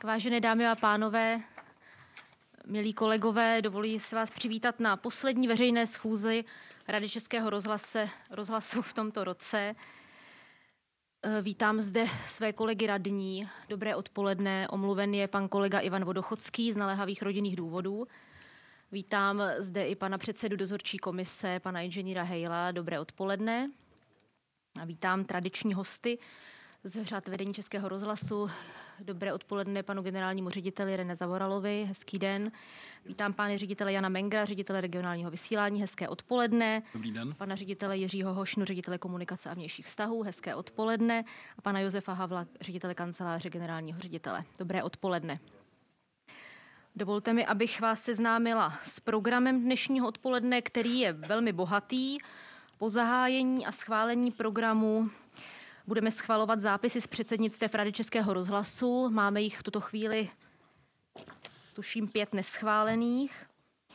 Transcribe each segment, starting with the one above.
Tak vážené dámy a pánové, milí kolegové, dovoluji se vás přivítat na poslední veřejné schůzi Rady Českého rozhlasu v tomto roce. Vítám zde své kolegy radní. Dobré odpoledne. Omluven je pan kolega Ivan Vodochodský z naléhavých rodinných důvodů. Vítám zde i pana předsedu dozorčí komise, pana inženýra Hejla. Dobré odpoledne. A vítám tradiční hosty z řad vedení Českého rozhlasu. Dobré odpoledne panu generálnímu řediteli René Zavoralovi. Hezký den. Vítám pány ředitele Jana Mengra, ředitele regionálního vysílání. Hezké odpoledne. Dobrý den. Pana ředitele Jiřího Hošnu, ředitele komunikace a vnějších vztahů. Hezké odpoledne. A pana Josefa Havla, ředitele kanceláře generálního ředitele. Dobré odpoledne. Dovolte mi, abych vás seznámila s programem dnešního odpoledne, který je velmi bohatý. Po zahájení a schválení programu budeme schvalovat zápisy z předsednictev Rady Českého rozhlasu. Máme jich v tuto chvíli, tuším, 5 neschválených.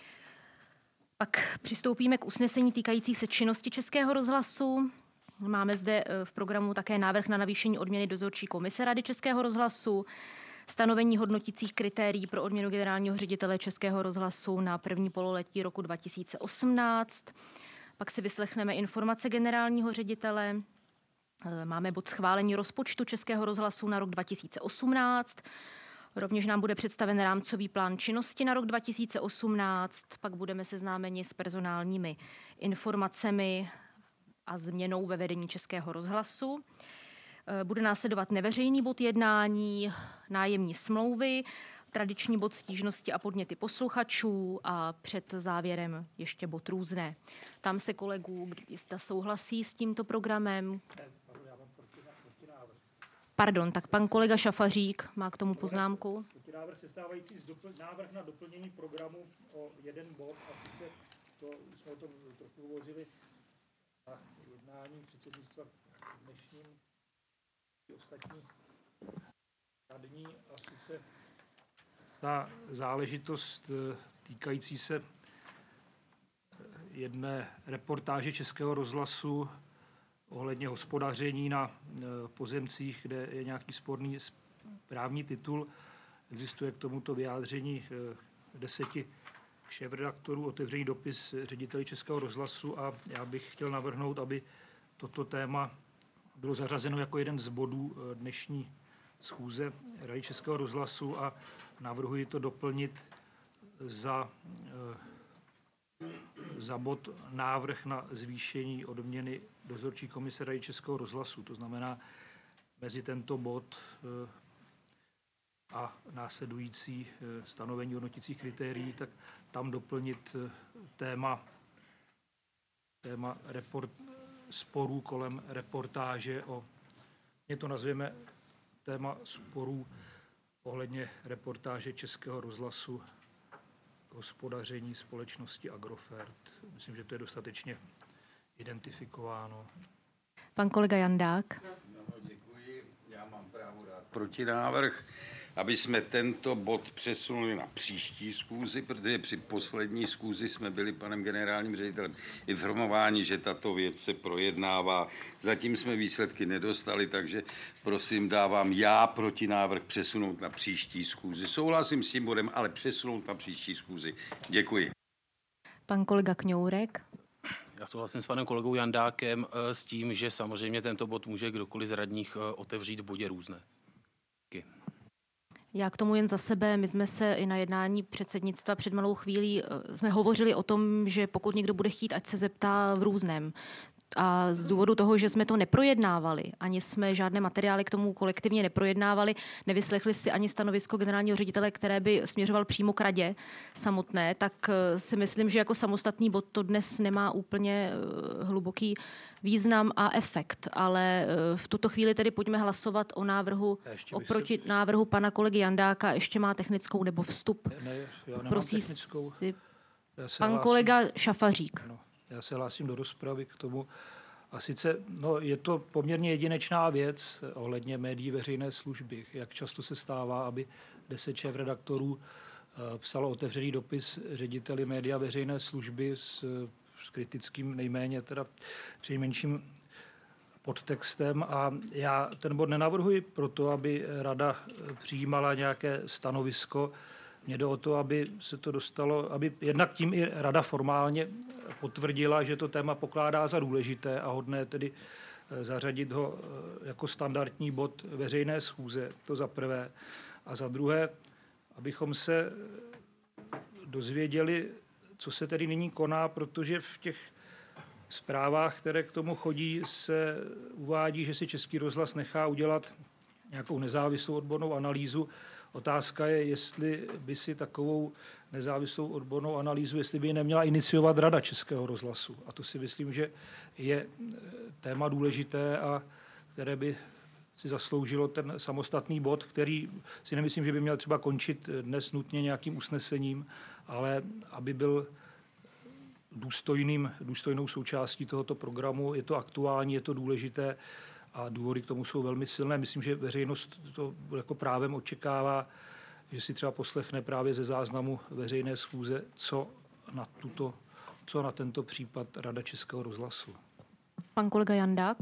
Pak přistoupíme k usnesení týkající se činnosti Českého rozhlasu. Máme zde v programu také návrh na navýšení odměny dozorčí komise Rady Českého rozhlasu, stanovení hodnoticích kritérií pro odměnu generálního ředitele Českého rozhlasu na první pololetí roku 2018. Pak si vyslechneme informace generálního ředitele. Máme bod schválení rozpočtu Českého rozhlasu na rok 2018. Rovněž nám bude představen rámcový plán činnosti na rok 2018. Pak budeme seznámeni s personálními informacemi a změnou ve vedení Českého rozhlasu. Bude následovat neveřejný bod jednání, nájemní smlouvy, tradiční bod stížnosti a podněty posluchačů a před závěrem ještě bod různé. Tam se kolegů, jestli souhlasí s tímto programem. Pardon, tak pan kolega Šafařík má k tomu poznámku. Návrh sestávající návrh na doplnění programu o jeden bod, a sice to, už jsme o tom trochu hovořili na jednání předsednictva dnešním i ostatní radní, a sice ta záležitost týkající se jedné reportáže Českého rozhlasu ohledně hospodaření na pozemcích, kde je nějaký sporný právní titul. Existuje k tomuto vyjádření 10 šéfredaktorů, otevřený dopis řediteli Českého rozhlasu, a já bych chtěl navrhnout, aby toto téma bylo zařazeno jako jeden z bodů dnešní schůze Rady Českého rozhlasu, a navrhuji to doplnit za bod návrh na zvýšení odměny dozorčí komise Rady Českého rozhlasu. To znamená, mezi tento bod a následující stanovení hodnoticích kritérií, tak tam doplnit téma sporů kolem reportáže my to nazveme téma sporů ohledně reportáže Českého rozhlasu k hospodaření společnosti Agrofert. Myslím, že to je dostatečně identifikováno. Pan kolega Jandák. No, děkuji. Já mám právo dát protinávrh, aby jsme tento bod přesunuli na příští schůzi, protože při poslední schůzi jsme byli panem generálním ředitelem informováni, že tato věc se projednává. Zatím jsme výsledky nedostali, takže prosím, dávám já protinávrh přesunout na příští schůzi. Souhlasím s tím bodem, ale přesunout na příští schůzi. Děkuji. Pan kolega Kňourek. Já souhlasím s panem kolegou Jandákem s tím, že samozřejmě tento bod může kdokoliv z radních otevřít v bodě různé. Díky. Já k tomu jen za sebe. My jsme se i na jednání předsednictva před malou chvílí jsme hovořili o tom, že pokud někdo bude chtít, ať se zeptá v různém. A z důvodu toho, že jsme to neprojednávali, ani jsme žádné materiály k tomu kolektivně neprojednávali, nevyslechli si ani stanovisko generálního ředitele, které by směřoval přímo k radě samotné, tak si myslím, že jako samostatný bod to dnes nemá úplně hluboký význam a efekt. Ale v tuto chvíli tedy pojďme hlasovat o návrhu, oproti návrhu pana kolegy Jandáka. Ještě má technickou nebo vstup? Ne, já nemám Prosí technickou. Pan kolega Šafařík. No, já se hlásím do rozpravy k tomu. A sice je to poměrně jedinečná věc ohledně médií veřejné služby. Jak často se stává, aby 10 šéfredaktorů psalo otevřený dopis řediteli média veřejné služby s kritickým nejméně, teda přinejmenším podtextem a já ten bod nenavrhuji proto, aby rada přijímala nějaké stanovisko. Mně jde o to, aby se to dostalo, aby jednak tím i rada formálně potvrdila, že to téma pokládá za důležité a hodné tedy zařadit ho jako standardní bod veřejné schůze, to za prvé. A za druhé, abychom se dozvěděli, co se tedy nyní koná, protože v těch zprávách, které k tomu chodí, se uvádí, že si Český rozhlas nechá udělat nějakou nezávislou odbornou analýzu. Otázka je, jestli by si takovou nezávislou odbornou analýzu, jestli by ji neměla iniciovat Rada Českého rozhlasu. A to si myslím, že je téma důležité a které by si zasloužilo ten samostatný bod, který si nemyslím, že by měl třeba končit dnes nutně nějakým usnesením, ale aby byl důstojnou součástí tohoto programu. Je to aktuální, je to důležité a důvody k tomu jsou velmi silné. Myslím, že veřejnost to jako právem očekává, že si třeba poslechne právě ze záznamu veřejné schůze, co na tento případ Rada Českého rozhlasu. Pan kolega Jandák.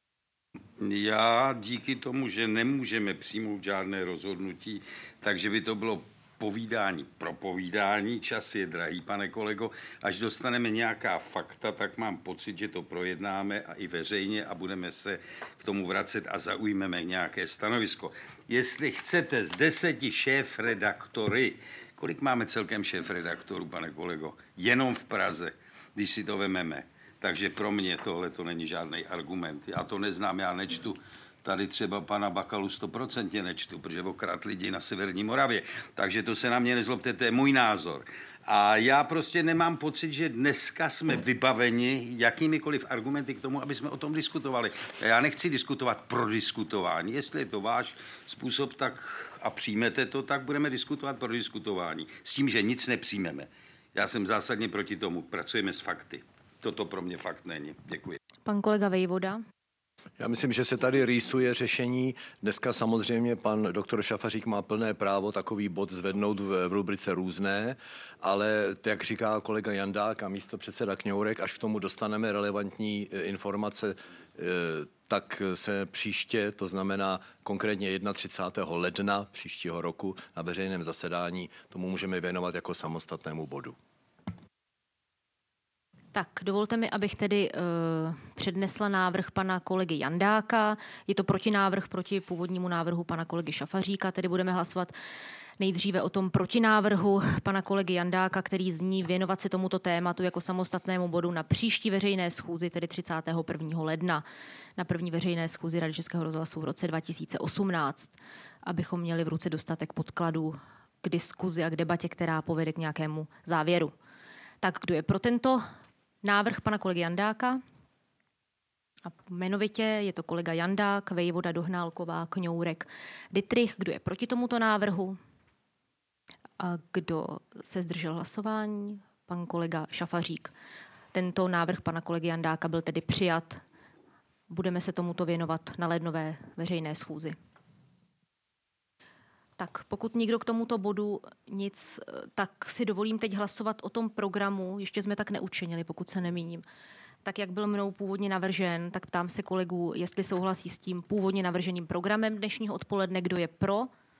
Já díky tomu, že nemůžeme přijmout žádné rozhodnutí, takže by to bylo povídání pro povídání. Čas je drahý, pane kolego. Až dostaneme nějaká fakta, tak mám pocit, že to projednáme a i veřejně a budeme se k tomu vracet a zaujmeme nějaké stanovisko. Jestli chcete z 10 šéfredaktory, kolik máme celkem šéfredaktorů, pane kolego? Jenom v Praze, když si to vememe. Takže pro mě tohle to není žádný argument. Já to neznám, já nečtu. Tady třeba pana Bakalu 100% nečtu, protože okradl lidi na Severní Moravě. Takže to se na mě nezlobte, to je můj názor. A já prostě nemám pocit, že dneska jsme vybaveni jakýmikoliv argumenty k tomu, aby jsme o tom diskutovali. Já nechci diskutovat pro diskutování. Jestli je to váš způsob tak a přijmete to, tak budeme diskutovat pro diskutování. S tím, že nic nepřijmeme. Já jsem zásadně proti tomu. Pracujeme s fakty. Toto pro mě fakt není. Děkuji. Pan kolega Vejvoda. Já myslím, že se tady rýsuje řešení. Dneska samozřejmě pan doktor Šafařík má plné právo takový bod zvednout v rubrice různé, ale jak říká kolega Jandák a místopředseda Kňourek, až k tomu dostaneme relevantní informace, tak se příště, to znamená konkrétně 31. ledna příštího roku na veřejném zasedání, tomu můžeme věnovat jako samostatnému bodu. Tak dovolte mi, abych tedy přednesla návrh pana kolegy Jandáka. Je to protinávrh proti původnímu návrhu pana kolegy Šafaříka, tedy budeme hlasovat nejdříve o tom protinávrhu pana kolegy Jandáka, který zní věnovat se tomuto tématu jako samostatnému bodu na příští veřejné schůzi, tedy 31. ledna, na první veřejné schůzi Rady Českého rozhlasu v roce 2018, abychom měli v ruce dostatek podkladů k diskuzi a k debatě, která povede k nějakému závěru. Tak kdo je pro tento návrh pana kolegy Jandáka? A jmenovitě je to kolega Jandák, Vejvoda, Dohnálková, Kňourek, Dittrich. Kdo je proti tomuto návrhu? A kdo se zdržel hlasování? Pan kolega Šafařík. Tento návrh pana kolegy Jandáka byl tedy přijat. Budeme se tomuto věnovat na lednové veřejné schůzi. Tak pokud nikdo k tomuto bodu nic, tak si dovolím teď hlasovat o tom programu. Ještě jsme tak neučinili, pokud se nemýlím. Tak jak byl mnou původně navržen, tak ptám se kolegů, jestli souhlasí s tím původně navrženým programem dnešního odpoledne, kdo je pro.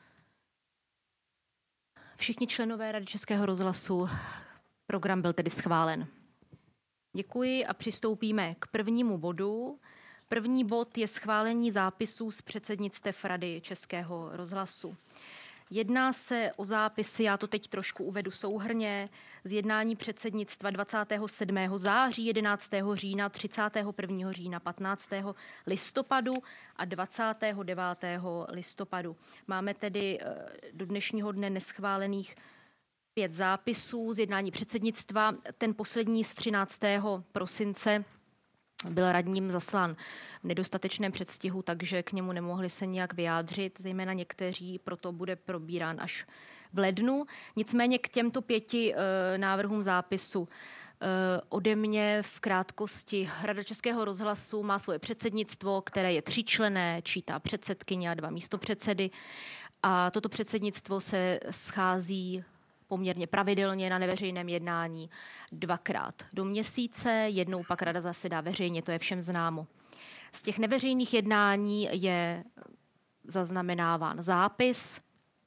Všichni členové Rady Českého rozhlasu, program byl tedy schválen. Děkuji a přistoupíme k prvnímu bodu. První bod je schválení zápisů z předsednictev Rady Českého rozhlasu. Jedná se o zápisy, já to teď trošku uvedu souhrnně, z jednání předsednictva 27. září, 11. října, 31. října, 15. listopadu a 29. listopadu. Máme tedy do dnešního dne neschválených 5 zápisů z jednání předsednictva. Ten poslední z 13. prosince byl radním zaslán v nedostatečném předstihu, takže k němu nemohli se nijak vyjádřit, zejména někteří, proto bude probírán až v lednu. Nicméně k těmto 5 návrhům zápisu ode mě v krátkosti. Rada Českého rozhlasu má svoje předsednictvo, které je 3členné, čítá předsedkyně a 2 místopředsedy. A toto předsednictvo se schází poměrně pravidelně na neveřejném jednání 2krát do měsíce, jednou pak rada zasedá veřejně, to je všem známo. Z těch neveřejných jednání je zaznamenáván zápis,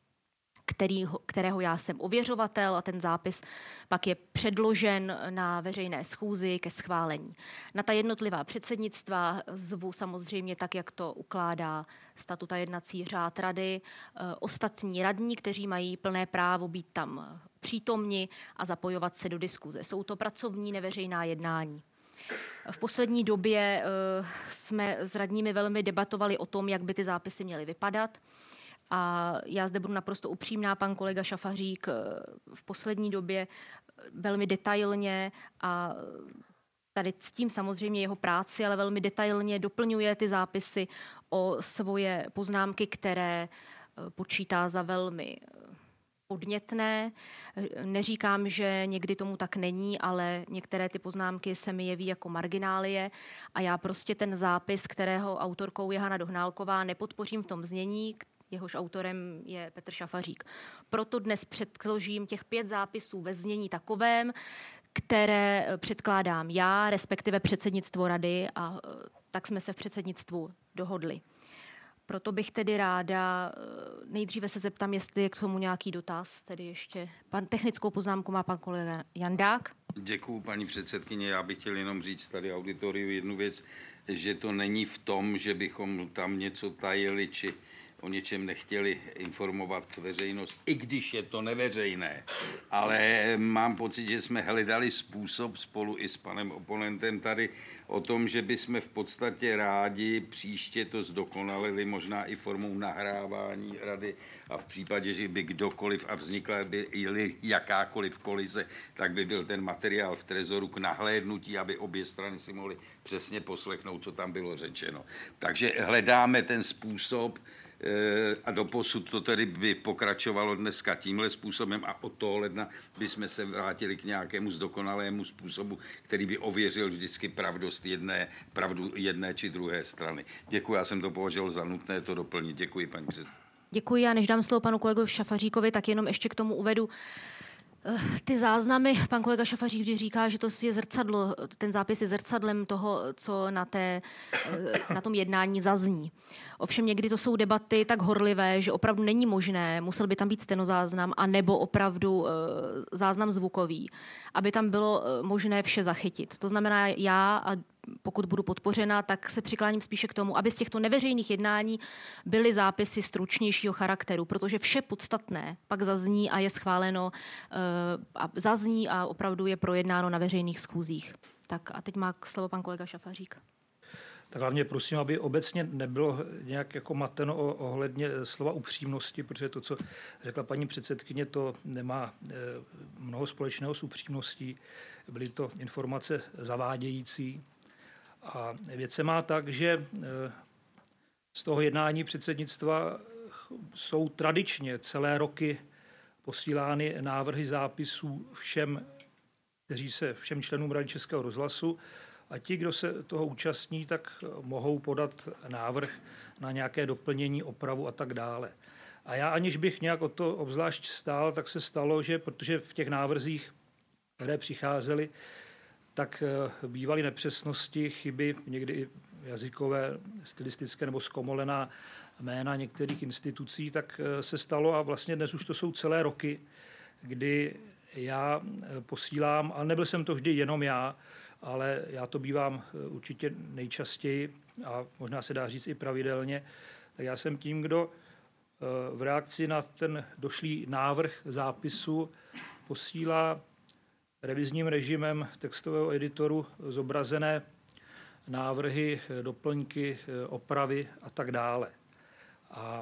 kterého já jsem ověřovatel, a ten zápis pak je předložen na veřejné schůzi ke schválení. Na ta jednotlivá předsednictva zvu samozřejmě tak, jak to ukládá statut a jednací řád rady, ostatní radní, kteří mají plné právo být tam přítomni a zapojovat se do diskuze. Jsou to pracovní neveřejná jednání. V poslední době jsme s radními velmi debatovali o tom, jak by ty zápisy měly vypadat. A já zde budu naprosto upřímná, pan kolega Šafařík v poslední době velmi detailně a tady ctím samozřejmě jeho práci, ale velmi detailně doplňuje ty zápisy o svoje poznámky, které počítá za velmi podnětné. Neříkám, že někdy tomu tak není, ale některé ty poznámky se mi jeví jako marginálie a já prostě ten zápis, kterého autorkou je Hana Dohnálková, nepodpořím v tom znění, jehož autorem je Petr Šafařík. Proto dnes předložím těch 5 zápisů ve znění takovém, které předkládám já, respektive předsednictvo rady, a tak jsme se v předsednictvu dohodli. Proto bych tedy ráda, nejdříve se zeptám, jestli je k tomu nějaký dotaz, tedy ještě technickou poznámku má pan kolega Jandák. Děkuju, paní předsedkyně. Já bych chtěl jenom říct tady auditoriu jednu věc, že to není v tom, že bychom tam něco tajili, či o něčem nechtěli informovat veřejnost, i když je to neveřejné. Ale mám pocit, že jsme hledali způsob spolu i s panem oponentem tady o tom, že bychom v podstatě rádi příště to zdokonalili, možná i formou nahrávání rady, a v případě, že by kdokoliv a vznikla by jakákoliv kolize, tak by byl ten materiál v trezoru k nahlédnutí, aby obě strany si mohly přesně poslechnout, co tam bylo řečeno. Takže hledáme ten způsob, a doposud to tedy by pokračovalo dneska tímhle způsobem a od toho ledna bychom se vrátili k nějakému zdokonalému způsobu, který by ověřil vždycky pravdu jedné či druhé strany. Děkuji, já jsem to považoval za nutné to doplnit. Děkuji, paní předsedkyně. Děkuji, a než dám slovo panu kolegovi Šafaříkovi, tak jenom ještě k tomu uvedu ty záznamy. Pan kolega Šafařík vždy říká, že to je zrcadlo, ten zápis je zrcadlem toho, co na tom jednání zazní. Ovšem někdy to jsou debaty tak horlivé, že opravdu není možné, musel by tam být stenozáznam, anebo opravdu záznam zvukový, aby tam bylo možné vše zachytit. To znamená, já, a pokud budu podpořena, tak se přikláním spíše k tomu, aby z těchto neveřejných jednání byly zápisy stručnějšího charakteru, protože vše podstatné pak zazní a je schváleno a opravdu je projednáno na veřejných schůzích. Tak a teď má slovo pan kolega Šafařík. Tak hlavně prosím, aby obecně nebylo nějak jako mateno ohledně slova upřímnosti, protože to, co řekla paní předsedkyně, to nemá mnoho společného s upřímností. Byly to informace zavádějící. A věc se má tak, že z toho jednání předsednictva jsou tradičně celé roky posílány návrhy zápisů všem členům Rady Českého rozhlasu, a ti, kdo se toho účastní, tak mohou podat návrh na nějaké doplnění, opravu a tak dále. A já, aniž bych nějak o to obzvlášť stál, tak se stalo, že protože v těch návrzích, které přicházely, tak bývaly nepřesnosti, chyby, někdy i jazykové, stylistické nebo zkomolená jména některých institucí, tak se stalo, a vlastně dnes už to jsou celé roky, kdy já posílám, ale nebyl jsem to vždy jenom já, ale já to bývám určitě nejčastěji a možná se dá říct i pravidelně, tak já jsem tím, kdo v reakci na ten došlý návrh zápisu posílá revizním režimem textového editoru zobrazené návrhy, doplňky, opravy a tak dále. A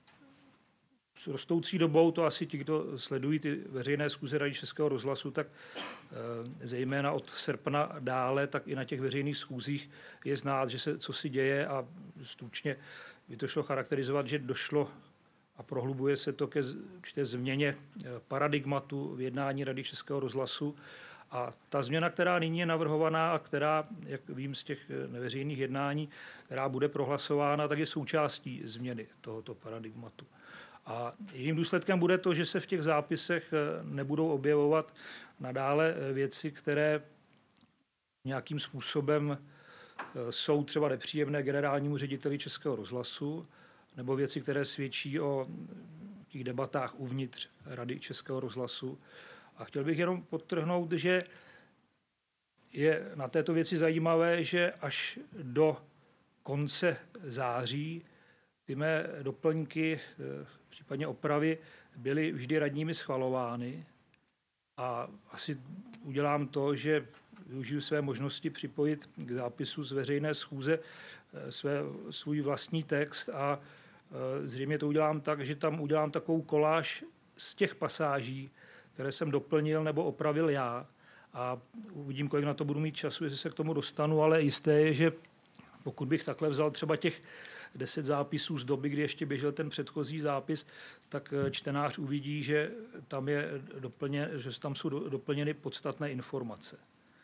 s rostoucí dobou, to asi ti, kdo sledují ty veřejné schůze Rady Českého rozhlasu, tak zejména od srpna dále, tak i na těch veřejných schůzích je znát, že se cosi děje, a stručně by to šlo charakterizovat, že došlo a prohlubuje se to ke určité změně paradigmatu v jednání Rady Českého rozhlasu. A ta změna, která nyní je navrhovaná a která, jak vím z těch neveřejných jednání, která bude prohlasována, tak je součástí změny tohoto paradigmatu. A jejím důsledkem bude to, že se v těch zápisech nebudou objevovat nadále věci, které nějakým způsobem jsou třeba nepříjemné generálnímu řediteli Českého rozhlasu, nebo věci, které svědčí o těch debatách uvnitř Rady Českého rozhlasu. A chtěl bych jenom podtrhnout, že je na této věci zajímavé, že až do konce září ty mé doplňky, případně opravy, byly vždy radními schvalovány. A asi udělám to, že využiju své možnosti připojit k zápisu z veřejné schůze svůj vlastní text a zřejmě to udělám tak, že tam udělám takovou koláž z těch pasáží, které jsem doplnil nebo opravil já. A uvidím, kolik na to budu mít času, jestli se k tomu dostanu, ale jisté je, že pokud bych takhle vzal třeba těch 10 zápisů z doby, kdy ještě běžel ten předchozí zápis, tak čtenář uvidí, že tam jsou doplněny podstatné informace.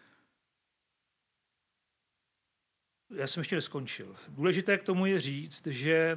Já jsem ještě neskončil. Důležité k tomu je říct, že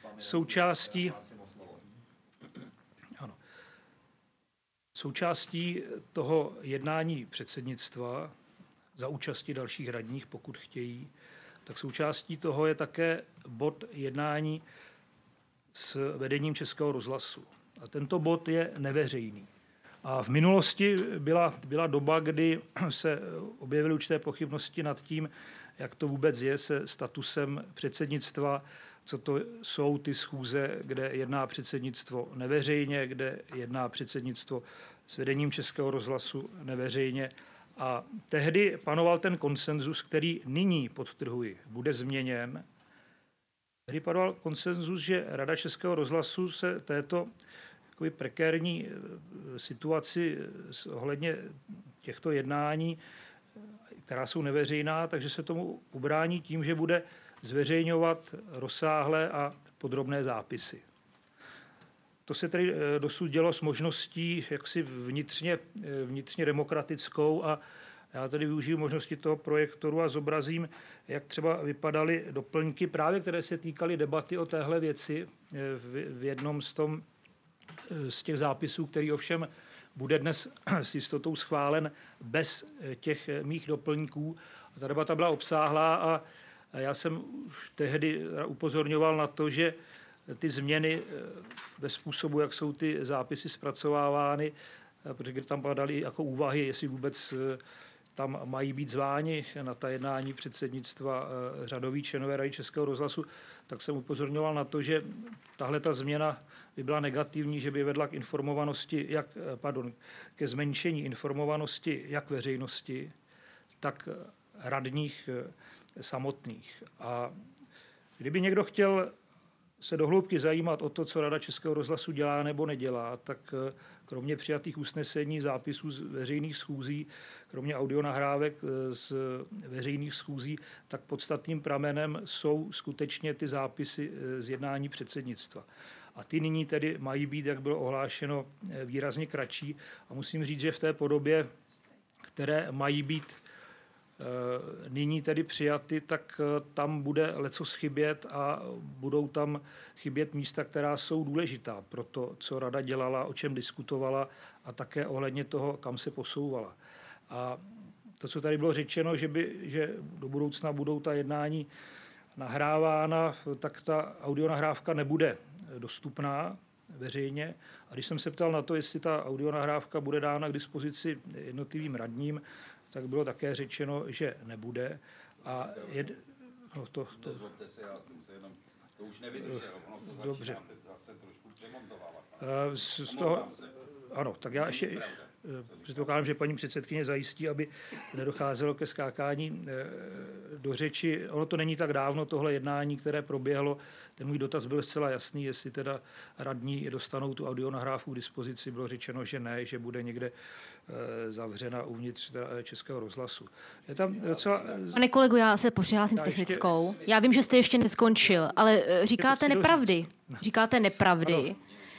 součástí toho jednání předsednictva za účasti dalších radních, pokud chtějí, tak součástí toho je také bod jednání s vedením Českého rozhlasu. A tento bod je neveřejný. A v minulosti byla doba, kdy se objevily určité pochybnosti nad tím, jak to vůbec je se statusem předsednictva, co to jsou ty schůze, kde jedná předsednictvo neveřejně, kde jedná předsednictvo s vedením Českého rozhlasu neveřejně. A tehdy panoval ten konsenzus, který nyní, podtrhuji, bude změněn. Tehdy panoval konsenzus, že Rada Českého rozhlasu se této prekérní situaci ohledně těchto jednání, která jsou neveřejná, takže se tomu ubrání tím, že bude zveřejňovat rozsáhlé a podrobné zápisy. To se tedy dosud dělo s možností jaksi vnitřně demokratickou a já tady využiju možnosti toho projektoru a zobrazím, jak třeba vypadaly doplňky, právě které se týkaly debaty o téhle věci v jednom z těch zápisů, který ovšem bude dnes s jistotou schválen bez těch mých doplňků. Ta debata byla obsáhlá a já jsem už tehdy upozorňoval na to, že ty změny ve způsobu, jak jsou ty zápisy zpracovávány, protože tam padaly jako úvahy, jestli vůbec tam mají být zváni na ta jednání předsednictva řadoví členové Rady Českého rozhlasu, tak jsem upozorňoval na to, že tahle ta změna by byla negativní, že by vedla k ke zmenšení informovanosti jak veřejnosti, tak radních samotných. A kdyby někdo chtěl se dohloubky zajímat o to, co Rada Českého rozhlasu dělá nebo nedělá, tak kromě přijatých usnesení, zápisů z veřejných schůzí, kromě audionahrávek z veřejných schůzí, tak podstatným pramenem jsou skutečně ty zápisy z jednání předsednictva. A ty nyní tedy mají být, jak bylo ohlášeno, výrazně kratší. A musím říct, že v té podobě, které mají být nyní tedy přijaty, tak tam bude lecos chybět a budou tam chybět místa, která jsou důležitá pro to, co Rada dělala, o čem diskutovala a také ohledně toho, kam se posouvala. A to, co tady bylo řečeno, že do budoucna budou ta jednání nahrávána, tak ta audionahrávka nebude dostupná veřejně. A když jsem se ptal na to, jestli ta audionahrávka bude dána k dispozici jednotlivým radním, tak bylo také řečeno, že nebude. A Nezlobte se, já jsem se jenom, to už nevydržel, ono to dobře. začíná teď zase trošku přemontovávat. Z toho, ano, tak já ještě předpokládám, že paní předsedkyně zajistí, aby nedocházelo ke skákání do řeči. Ono to není tak dávno, tohle jednání, které proběhlo. Ten můj dotaz byl zcela jasný, jestli teda radní dostanou tu audionahrávku k dispozici. Bylo řečeno, že ne, že bude někde zavřena uvnitř Českého rozhlasu. Je tam docela... Pane kolego, já se přihlásím s technickou. Já vím, že jste ještě neskončil, ale říkáte nepravdy. Říkáte nepravdy.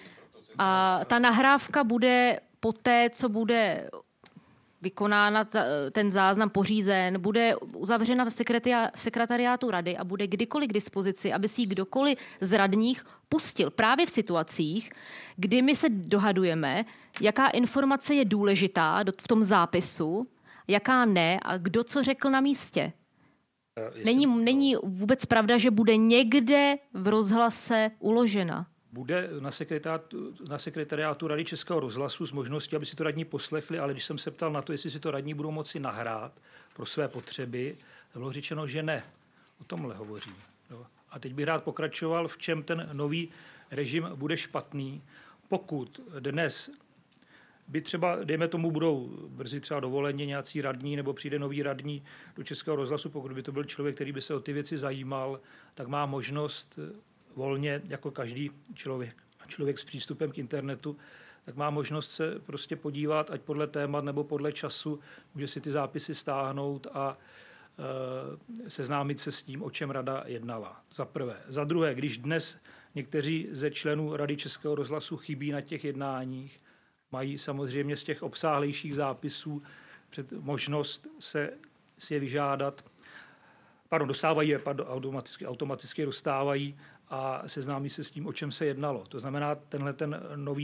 A ta nahrávka bude poté, co bude vykonána, ten záznam pořízen, bude uzavřena v sekretariátu rady a bude kdykoliv k dispozici, aby si ji kdokoliv z radních pustil. Právě v situacích, kdy my se dohadujeme, jaká informace je důležitá v tom zápisu, jaká ne a kdo co řekl na místě. Není vůbec pravda, že bude někde v rozhlase uložena. Bude na sekretariátu Rady Českého rozhlasu s možností, aby si to radní poslechli, ale když jsem se ptal na to, jestli si to radní budou moci nahrát pro své potřeby, bylo řečeno, že ne. O tomhle hovořím. A teď bych rád pokračoval, v čem ten nový režim bude špatný. Pokud dnes by třeba, dejme tomu, budou brzy třeba dovoleni nějací radní, nebo přijde nový radní do Českého rozhlasu, pokud by to byl člověk, který by se o ty věci zajímal, tak má možnost volně, jako každý člověk s přístupem k internetu, tak má možnost se prostě podívat, ať podle témat nebo podle času, může si ty zápisy stáhnout a seznámit se s tím, o čem rada jednala. Za prvé. Za druhé, když dnes někteří ze členů Rady Českého rozhlasu chybí na těch jednáních, mají samozřejmě z těch obsáhlejších zápisů možnost si je vyžádat, dostávají je, automaticky dostávají a seznámí se s tím, o čem se jednalo. To znamená, tenhle ten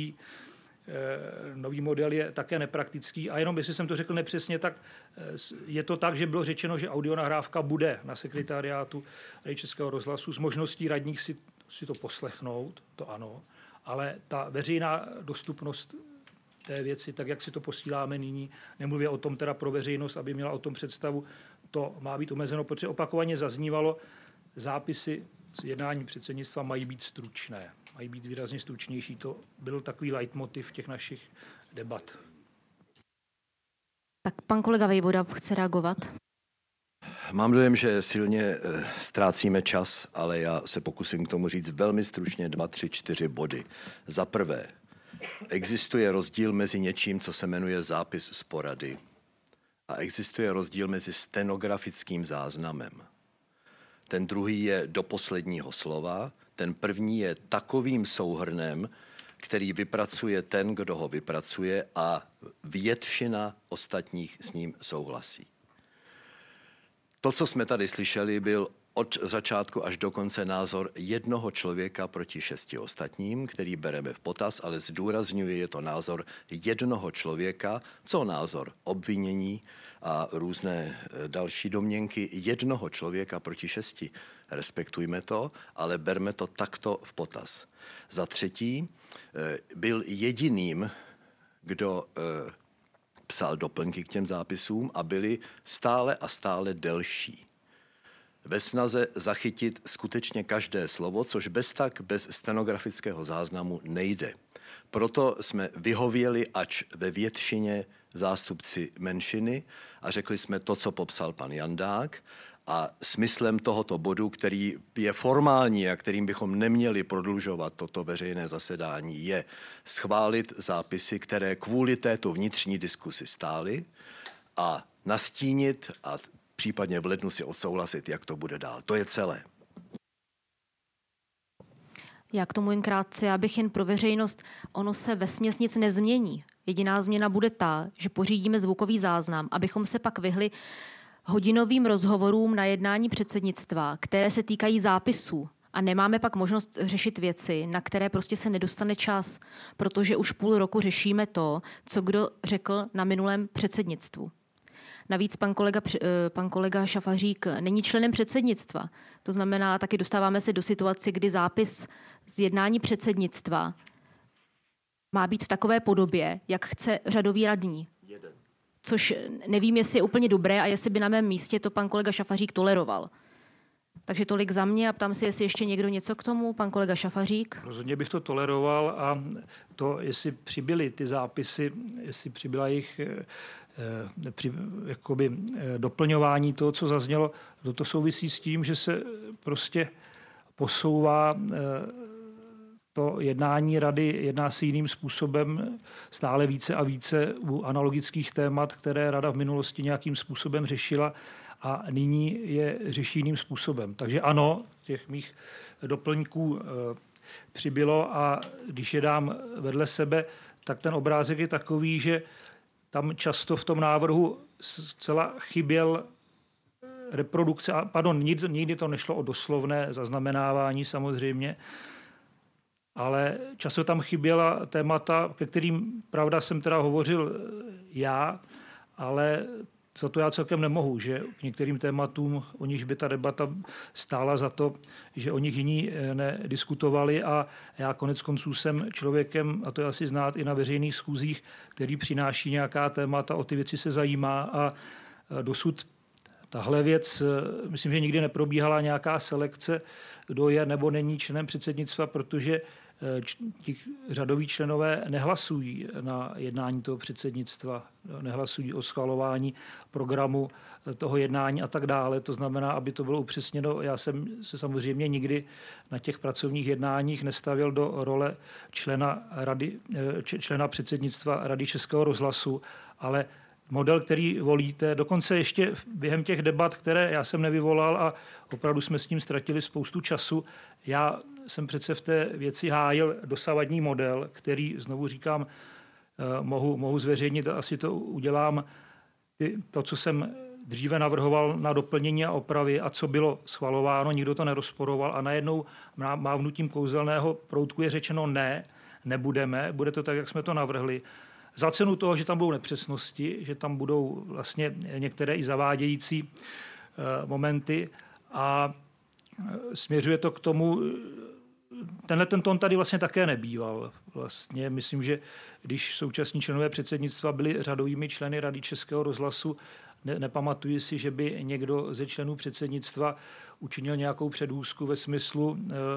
nový model je také nepraktický. A jenom, jestli jsem to řekl nepřesně, tak je to tak, že bylo řečeno, že audionahrávka bude na sekretariátu Rady Českého rozhlasu s možností radních si to poslechnout, to ano, ale ta veřejná dostupnost té věci, tak jak si to posíláme nyní, nemluvě o tom teda pro veřejnost, aby měla o tom představu, to má být omezeno, protože opakovaně zaznívalo, zápisy z jednání předsednictva mají být stručné, mají být výrazně stručnější. To byl takový leitmotiv těch našich debat. Tak pan kolega Vejvoda chce reagovat. Mám dojem, že silně ztrácíme čas, ale já se pokusím k tomu říct velmi stručně 2, 3, 4 body. Za prvé, existuje rozdíl mezi něčím, co se jmenuje zápis z porady, a existuje rozdíl mezi stenografickým záznamem. Ten druhý je do posledního slova, ten první je takovým souhrnem, který vypracuje ten, kdo ho vypracuje, a většina ostatních s ním souhlasí. To, co jsme tady slyšeli, byl od začátku až do konce názor jednoho člověka proti 6 ostatním, který bereme v potaz, ale zdůrazňuje, je to názor jednoho člověka, co názor obvinění a různé další domněnky jednoho člověka proti 6. Respektujme to, ale berme to takto v potaz. Za třetí, byl jediným, kdo psal doplňky k těm zápisům, a byly stále a stále delší. Ve snaze zachytit skutečně každé slovo, což bez stenografického záznamu nejde. Proto jsme vyhověli ač ve většině zástupci menšiny a řekli jsme to, co popsal pan Jandák, a smyslem tohoto bodu, který je formální a kterým bychom neměli prodlužovat toto veřejné zasedání, je schválit zápisy, které kvůli této vnitřní diskusi stály, a nastínit a případně v lednu si odsouhlasit, jak to bude dál. To je celé. Já k tomu jen krátce, já bych jen pro veřejnost, ono se vesměs nic nezmění. Jediná změna bude ta, že pořídíme zvukový záznam, abychom se pak vyhli hodinovým rozhovorům na jednání předsednictva, které se týkají zápisů. A nemáme pak možnost řešit věci, na které prostě se nedostane čas, protože už půl roku řešíme to, co kdo řekl na minulém předsednictvu. Navíc pan kolega Šafařík není členem předsednictva. To znamená, taky dostáváme se do situace, kdy zápis z jednání předsednictva má být v takové podobě, jak chce řadový radní. Což nevím, jestli je úplně dobré a jestli by na mém místě to pan kolega Šafařík toleroval. Takže tolik za mě a ptám se, jestli ještě někdo něco k tomu, pan kolega Šafařík. Rozhodně bych to toleroval, a to, jestli přibyly ty zápisy, jestli přibyla jejich doplňování toho, co zaznělo, to souvisí s tím, že se prostě posouvá to jednání rady, jedná se jiným způsobem stále více a více u analogických témat, které rada v minulosti nějakým způsobem řešila, a nyní je řeší jiným způsobem. Takže ano, těch mých doplňků přibylo, a když je dám vedle sebe, tak ten obrázek je takový, že tam často v tom návrhu zcela chyběl reprodukce, nikdy to nešlo o doslovné zaznamenávání samozřejmě, ale často tam chyběla témata, ke kterým, pravda, jsem teda hovořil já, ale za to já celkem nemohu, že k některým tématům, o nichž by ta debata stála za to, že o nich jiní nediskutovali a já konec konců jsem člověkem, a to je asi znát i na veřejných schůzích, který přináší nějaká témata, o ty věci se zajímá a dosud tahle věc, myslím, že nikdy neprobíhala nějaká selekce, kdo je nebo není členem předsednictva, protože ti řadoví členové nehlasují na jednání toho předsednictva, nehlasují o schvalování programu toho jednání a tak dále. To znamená, aby to bylo upřesněno, já jsem se samozřejmě nikdy na těch pracovních jednáních nestavěl do role člena předsednictva Rady Českého rozhlasu, ale model, který volíte, dokonce ještě během těch debat, které já jsem nevyvolal a opravdu jsme s tím ztratili spoustu času, já jsem přece v té věci hájil dosavadní model, který, znovu říkám, mohu zveřejnit, asi to udělám. To, co jsem dříve navrhoval na doplnění a opravy a co bylo schvalováno, nikdo to nerozporoval a najednou mávnutím kouzelného proutku je řečeno ne, nebudeme, bude to tak, jak jsme to navrhli. Za cenu toho, že tam budou nepřesnosti, že tam budou vlastně některé i zavádějící momenty a směřuje to k tomu, ten tón tady vlastně také nebýval. Vlastně myslím, že když současní členové předsednictva byli řadovými členy Rady Českého rozhlasu, nepamatuji si, že by někdo ze členů předsednictva učinil nějakou předůzku ve smyslu,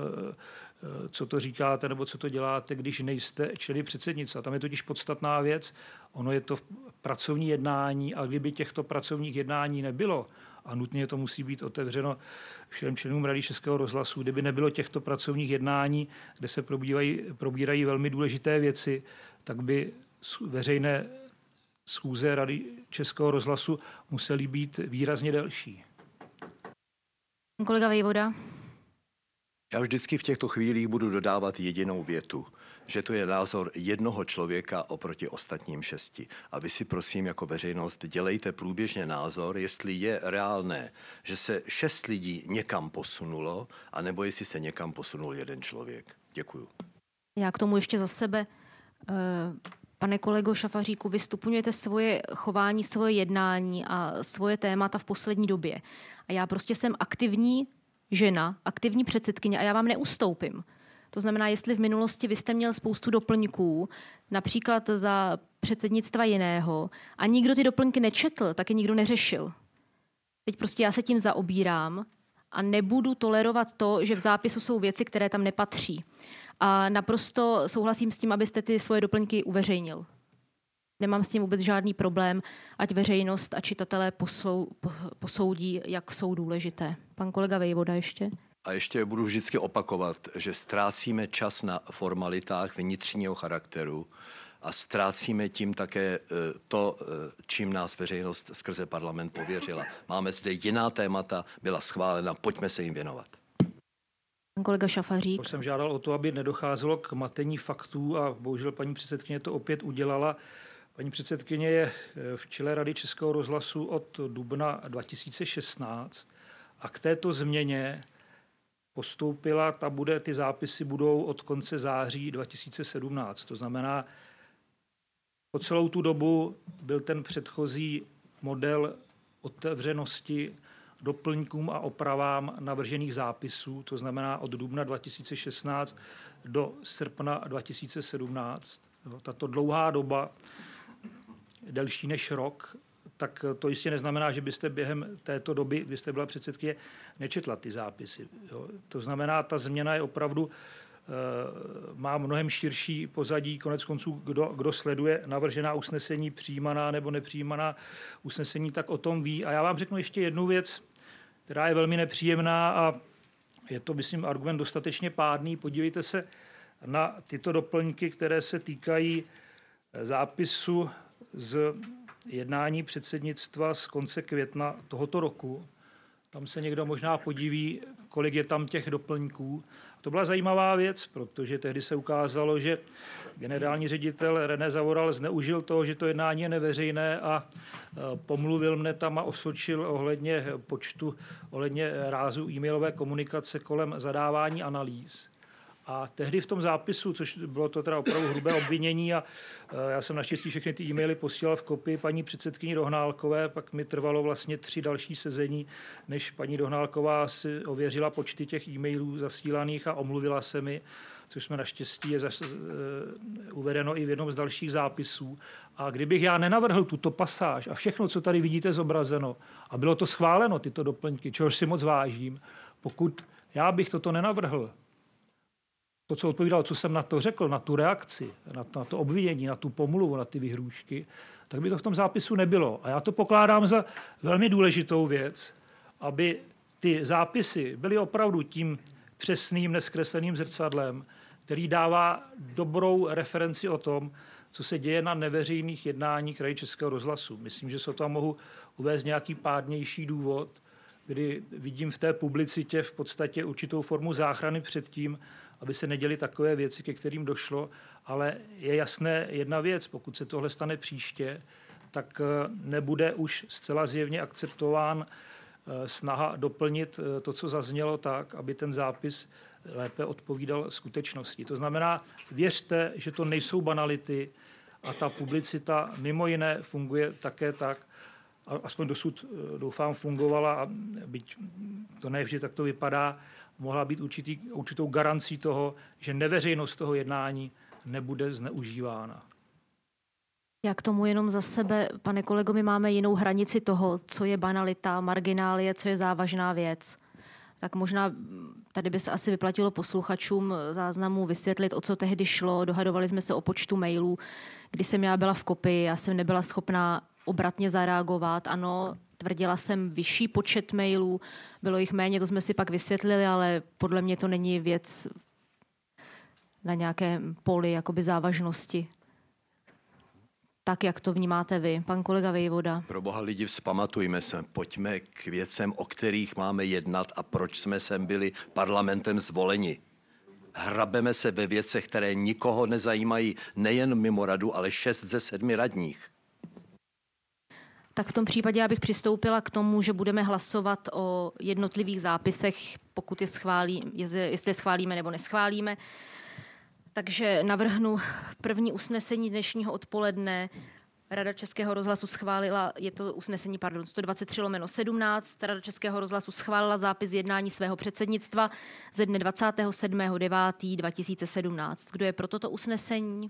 co to říkáte nebo co to děláte, když nejste členy předsednictva. Tam je totiž podstatná věc, ono je to pracovní jednání a kdyby těchto pracovních jednání nebylo, a nutně to musí být otevřeno všem členům Rady Českého rozhlasu, kdyby nebylo těchto pracovních jednání, kde se probírají velmi důležité věci, tak by veřejné schůze Rady Českého rozhlasu musely být výrazně delší. Kolega Vejvoda. Já vždycky v těchto chvílích budu dodávat jedinou větu, že to je názor jednoho člověka oproti ostatním 6. A vy si prosím jako veřejnost dělejte průběžně názor, jestli je reálné, že se 6 lidí někam posunulo, anebo jestli se někam posunul jeden člověk. Děkuju. Já k tomu ještě za sebe. Pane kolego Šafaříku, vy stupňujete svoje chování, svoje jednání a svoje témata v poslední době. A já prostě jsem aktivní žena, aktivní předsedkyně a já vám neustoupím. To znamená, jestli v minulosti vy jste měl spoustu doplňků, například za předsednictva jiného, a nikdo ty doplňky nečetl, tak je nikdo neřešil. Teď prostě já se tím zaobírám a nebudu tolerovat to, že v zápisu jsou věci, které tam nepatří. A naprosto souhlasím s tím, abyste ty svoje doplňky uveřejnil. Nemám s tím vůbec žádný problém, ať veřejnost a čitatelé posoudí, jak jsou důležité. Pan kolega Vejvoda ještě. A ještě budu vždycky opakovat, že ztrácíme čas na formalitách vnitřního charakteru a ztrácíme tím také to, čím nás veřejnost skrze parlament pověřila. Máme zde jiná témata, byla schválena, pojďme se jim věnovat. Pan kolega Šafařík. Jsem žádal o to, aby nedocházelo k matení faktů a bohužel paní předsedkyně to opět udělala. Paní předsedkyně je v čele Rady Českého rozhlasu od dubna 2016 a k této změně postoupila, ty zápisy budou od konce září 2017. To znamená, po celou tu dobu byl ten předchozí model otevřenosti doplňkům a opravám navržených zápisů, to znamená od dubna 2016 do srpna 2017. Tato dlouhá doba, delší než rok, tak to jistě neznamená, že byste během této doby, kdy jste byla předsedkyně, nečetla ty zápisy. To znamená, ta změna je opravdu, má mnohem širší pozadí, konec konců, kdo sleduje navržená usnesení, přijímaná nebo nepřijímaná usnesení, tak o tom ví. A já vám řeknu ještě jednu věc, která je velmi nepříjemná a je to, myslím, argument dostatečně pádný. Podívejte se na tyto doplňky, které se týkají zápisu z jednání předsednictva z konce května tohoto roku. Tam se někdo možná podiví, kolik je tam těch doplňků. To byla zajímavá věc, protože tehdy se ukázalo, že generální ředitel René Zavoral zneužil toho, že to jednání je neveřejné a pomluvil mne tam a osočil ohledně rázu e-mailové komunikace kolem zadávání analýz. A tehdy v tom zápisu, což bylo to teda opravdu hrubé obvinění a já jsem naštěstí všechny ty e-maily posílal v kopii paní předsedkyni Dohnálkové, pak mi trvalo vlastně 3 další sezení, než paní Dohnálková si ověřila počty těch e-mailů zasílaných a omluvila se mi, což jsme naštěstí je uvedeno i v jednom z dalších zápisů. A kdybych já nenavrhl tuto pasáž a všechno, co tady vidíte zobrazeno, a bylo to schváleno, tyto doplňky, čehož si moc vážím, pokud já bych toto nenavrhl, to, co odpovídalo, co jsem na to řekl, na tu reakci, na to obvinění, na tu pomluvu, na ty vyhrůžky, tak by to v tom zápisu nebylo. A já to pokládám za velmi důležitou věc, aby ty zápisy byly opravdu tím přesným, neskresleným zrcadlem, který dává dobrou referenci o tom, co se děje na neveřejných jednáních Rady Českého rozhlasu. Myslím, že se tam mohu uvést nějaký pádnější důvod, kdy vidím v té publicitě v podstatě určitou formu záchrany před tím, aby se neděly takové věci, ke kterým došlo, ale je jasné jedna věc, pokud se tohle stane příště, tak nebude už zcela zjevně akceptován snaha doplnit to, co zaznělo tak, aby ten zápis lépe odpovídal skutečnosti. To znamená, věřte, že to nejsou banality a ta publicita mimo jiné funguje také tak, aspoň dosud doufám fungovala, a byť to ne vždy tak to vypadá, mohla být určitou garancí toho, že neveřejnost toho jednání nebude zneužívána. Já k tomu jenom za sebe, pane kolego, my máme jinou hranici toho, co je banalita, marginálie, co je závažná věc. Tak možná tady by se asi vyplatilo posluchačům záznamu vysvětlit, o co tehdy šlo. Dohadovali jsme se o počtu mailů, kdy jsem já byla v kopii, já jsem nebyla schopná obratně zareagovat. Ano, tvrdila jsem vyšší počet mailů, bylo jich méně, to jsme si pak vysvětlili, ale podle mě to není věc na nějakém poli jakoby závažnosti. Tak, jak to vnímáte vy, pan kolega Vejvoda? Pro boha lidi, vzpamatujme se, pojďme k věcem, o kterých máme jednat a proč jsme sem byli parlamentem zvoleni. Hrabeme se ve věcech, které nikoho nezajímají, nejen mimo radu, ale 6 ze 7 radních. Tak v tom případě já bych přistoupila k tomu, že budeme hlasovat o jednotlivých zápisech, pokud jestli je schválíme nebo neschválíme. Takže navrhnu první usnesení dnešního odpoledne. Rada Českého rozhlasu schválila, je to usnesení, 123/17. Rada Českého rozhlasu schválila zápis jednání svého předsednictva ze dne 27.9.2017. Kdo je pro toto usnesení?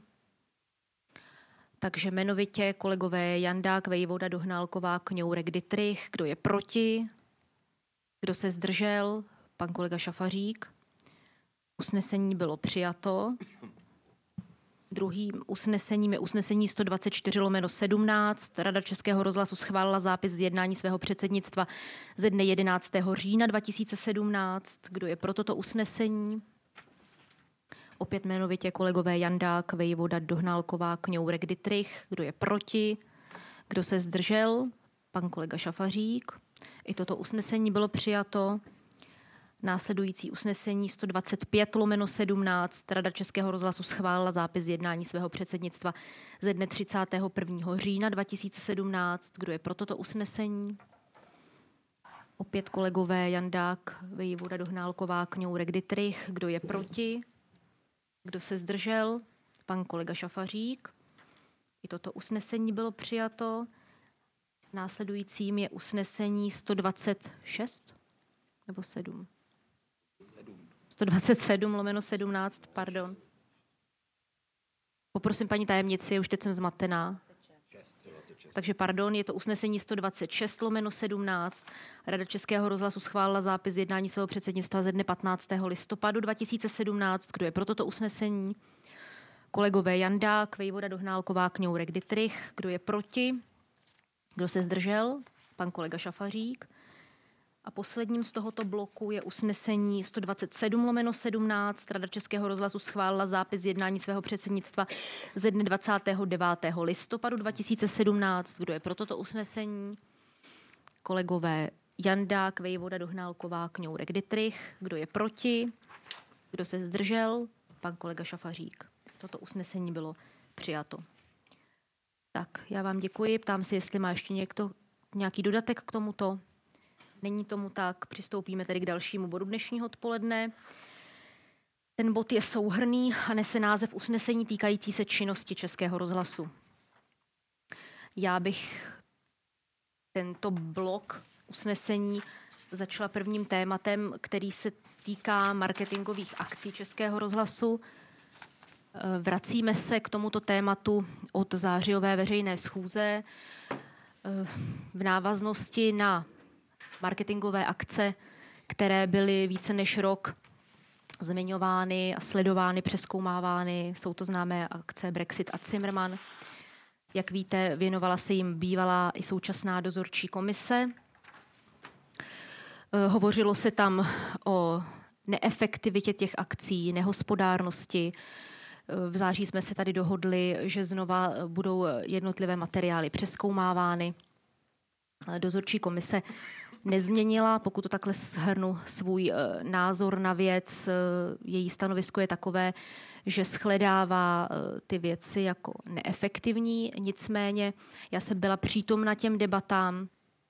Takže jmenovitě kolegové Jandák, Vejvoda, Dohnálková, Kňourek, Dittrich. Kdo je proti? Kdo se zdržel? Pan kolega Šafařík. Usnesení bylo přijato. Druhým usnesením je usnesení 124/17. Rada Českého rozhlasu schválila zápis z jednání svého předsednictva ze dne 11. října 2017. Kdo je pro toto usnesení? Opět jmenovitě kolegové Jandák, Vejvoda, Dohnálková, Kňourek, Dittrich. Kdo je proti? Kdo se zdržel? Pan kolega Šafařík. I toto usnesení bylo přijato. Následující usnesení 125/17. Rada Českého rozhlasu schválila zápis jednání svého předsednictva ze dne 31. října 2017. Kdo je pro toto usnesení? Opět kolegové Jandák, Vejvoda, Dohnálková, Kňourek, Dittrich. Kdo je proti? Kdo se zdržel? Pan kolega Šafařík. I toto usnesení bylo přijato. Následujícím je usnesení 126 nebo 7? 127/17, pardon. Poprosím paní tajemnici, už teď jsem zmatená. Takže pardon, je to usnesení 126/17. Rada Českého rozhlasu schválila zápis jednání svého předsednictva ze dne 15. listopadu 2017. Kdo je pro toto usnesení? Kolegové Jandák, Vejvoda, Dohnálková, Kňourek, Dittrich. Kdo je proti? Kdo se zdržel? Pan kolega Šafařík. A posledním z tohoto bloku je usnesení 127/17. Rada Českého rozhlasu schválila zápis jednání svého předsednictva ze dne 29. listopadu 2017. Kdo je pro toto usnesení? Kolegové Jandák, Vejvoda, Dohnálková, Kňourek, Dittrich. Kdo je proti? Kdo se zdržel? Pan kolega Šafařík. Toto usnesení bylo přijato. Tak, já vám děkuji. Ptám se, jestli má ještě někdo nějaký dodatek k tomuto. Není tomu tak, přistoupíme tedy k dalšímu bodu dnešního odpoledne. Ten bod je souhrnný a nese název usnesení týkající se činnosti Českého rozhlasu. Já bych tento blok usnesení začala prvním tématem, který se týká marketingových akcí Českého rozhlasu. Vracíme se k tomuto tématu od zářijové veřejné schůze v návaznosti na marketingové akce, které byly více než rok zmiňovány a sledovány, přezkoumávány. Jsou to známé akce Brexit a Zimmermann. Jak víte, věnovala se jim bývalá i současná dozorčí komise. Hovořilo se tam o neefektivitě těch akcí, nehospodárnosti. V září jsme se tady dohodli, že znova budou jednotlivé materiály přezkoumávány. Dozorčí komise nezměnila, pokud to takhle shrnu, svůj názor na věc. Její stanovisko je takové, že shledává ty věci jako neefektivní. Nicméně já jsem byla přítomna těm debatám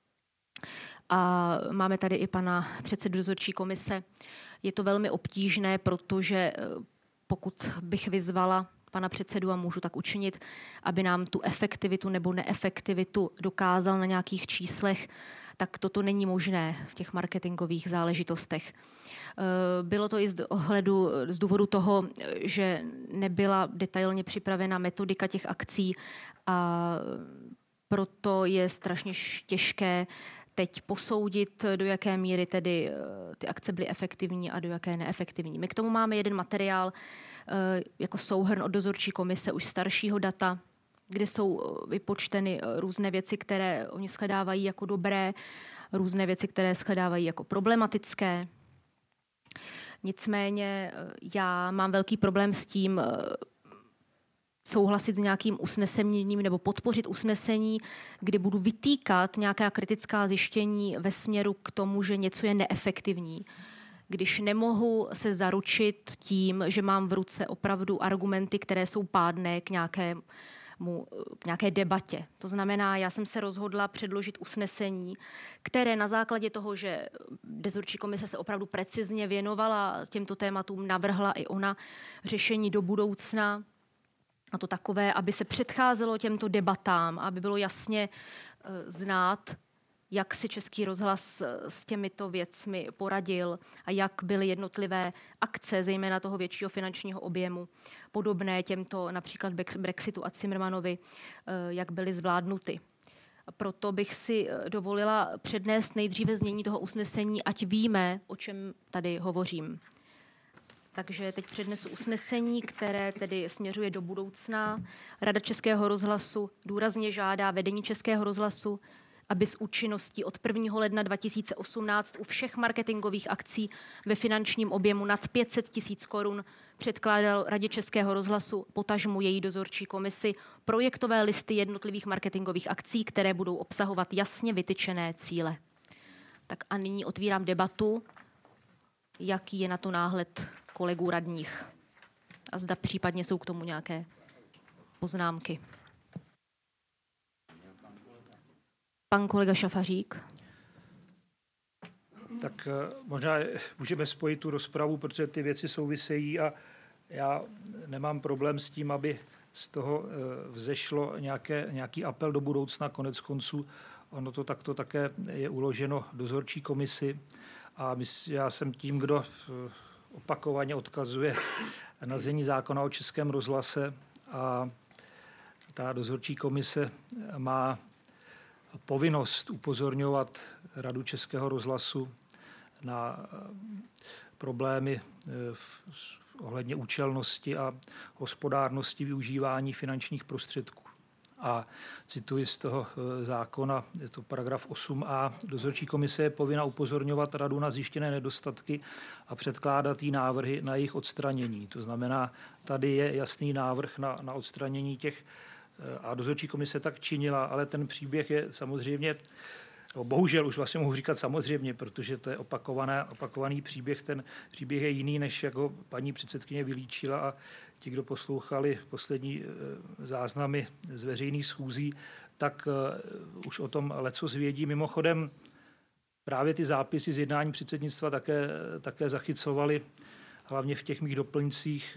a máme tady i pana předsedu dozorčí komise. Je to velmi obtížné, protože pokud bych vyzvala pana předsedu, a můžu tak učinit, aby nám tu efektivitu nebo neefektivitu dokázal na nějakých číslech, tak toto není možné v těch marketingových záležitostech. Bylo to i z důvodu toho, že nebyla detailně připravena metodika těch akcí a proto je strašně těžké teď posoudit, do jaké míry tedy ty akce byly efektivní a do jaké neefektivní. My k tomu máme jeden materiál jako souhrn od dozorčí komise už staršího data, kde jsou vypočteny různé věci, které oni shledávají jako dobré, různé věci, které shledávají jako problematické. Nicméně já mám velký problém s tím souhlasit s nějakým usnesením nebo podpořit usnesení, kdy budu vytýkat nějaká kritická zjištění ve směru k tomu, že něco je neefektivní. Když nemohu se zaručit tím, že mám v ruce opravdu argumenty, které jsou pádné k nějaké debatě. To znamená, já jsem se rozhodla předložit usnesení, které na základě toho, že dozorčí komise se opravdu precizně věnovala těmto tématům, navrhla i ona řešení do budoucna, a to takové, aby se předcházelo těmto debatám, aby bylo jasně znát, jak si Český rozhlas s těmito věcmi poradil a jak byly jednotlivé akce, zejména toho většího finančního objemu, podobné těmto například Brexitu a Zimmermannovi, jak byly zvládnuty. Proto bych si dovolila přednést nejdříve znění toho usnesení, ať víme, o čem tady hovořím. Takže teď přednesu usnesení, které tedy směřuje do budoucna. Rada Českého rozhlasu důrazně žádá vedení Českého rozhlasu, aby s účinností od 1. ledna 2018 u všech marketingových akcí ve finančním objemu nad 500 000 korun předkládal Radě Českého rozhlasu, potažmu její dozorčí komisi, projektové listy jednotlivých marketingových akcí, které budou obsahovat jasně vytyčené cíle. Tak a nyní otvírám debatu, jaký je na to náhled kolegů radních a zda případně jsou k tomu nějaké poznámky. Pan kolega Šafařík. Tak možná můžeme spojit tu rozpravu, protože ty věci souvisejí a já nemám problém s tím, aby z toho vzešlo nějaký apel do budoucna. Konec konců ono to takto také je uloženo dozorčí komisi a já jsem tím, kdo opakovaně odkazuje na znění zákona o Českém rozhlase a ta dozorčí komise má povinnost upozorňovat Radu Českého rozhlasu na problémy ohledně účelnosti a hospodárnosti využívání finančních prostředků. A cituji z toho zákona, je to paragraf 8a, dozorčí komise je povinna upozorňovat radu na zjištěné nedostatky a předkládat jí návrhy na jejich odstranění. To znamená, tady je jasný návrh na odstranění těch, a dozorčí komise tak činila, ale ten příběh je samozřejmě, bohužel už vlastně mohu říkat samozřejmě, protože to je opakovaný příběh, ten příběh je jiný, než jako paní předsedkyně vylíčila a ti, kdo poslouchali poslední záznamy z veřejných schůzí, tak už o tom lecos vědí. Mimochodem právě ty zápisy z jednání předsednictva také zachycovaly hlavně v těch mých doplňcích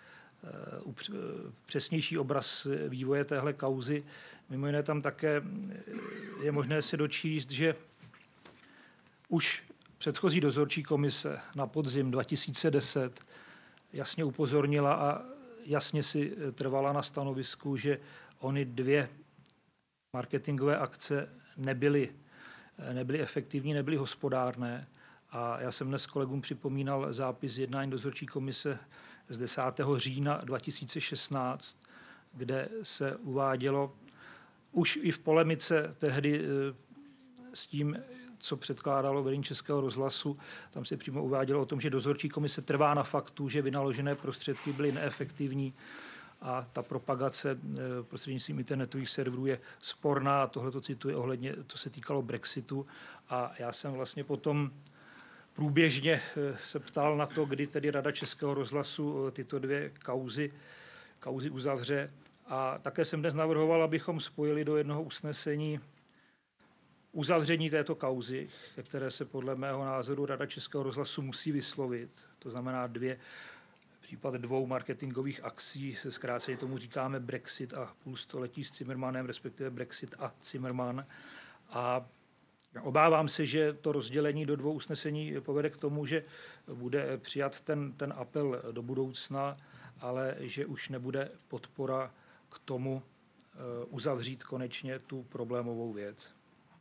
přesnější obraz vývoje téhle kauzy. Mimo jiné tam také je možné si dočíst, že už předchozí dozorčí komise na podzim 2010 jasně upozornila a jasně si trvala na stanovisku, že ony 2 marketingové akce nebyly efektivní, nebyly hospodárné. A já jsem dnes kolegům připomínal zápis jednání dozorčí komise z 10. října 2016, kde se uvádělo už i v polemice tehdy s tím, co předkládalo vedení Českého rozhlasu, tam se přímo uvádělo o tom, že dozorčí komise trvá na faktu, že vynaložené prostředky byly neefektivní a ta propagace prostřednictvím internetových serverů je sporná. Tohle to cituji ohledně, to se týkalo Brexitu. A já jsem vlastně potom průběžně se ptal na to, kdy tedy Rada Českého rozhlasu tyto 2 kauzy uzavře. A také jsem dnes navrhoval, abychom spojili do jednoho usnesení uzavření této kauzy, které se podle mého názoru Rada Českého rozhlasu musí vyslovit. To znamená případ 2 marketingových akcí, se zkráceně tomu říkáme Brexit a půl století s Zimmermannem, respektive Brexit a Zimmermann. A obávám se, že to rozdělení do 2 usnesení povede k tomu, že bude přijat ten apel do budoucna, ale že už nebude podpora k tomu uzavřít konečně tu problémovou věc.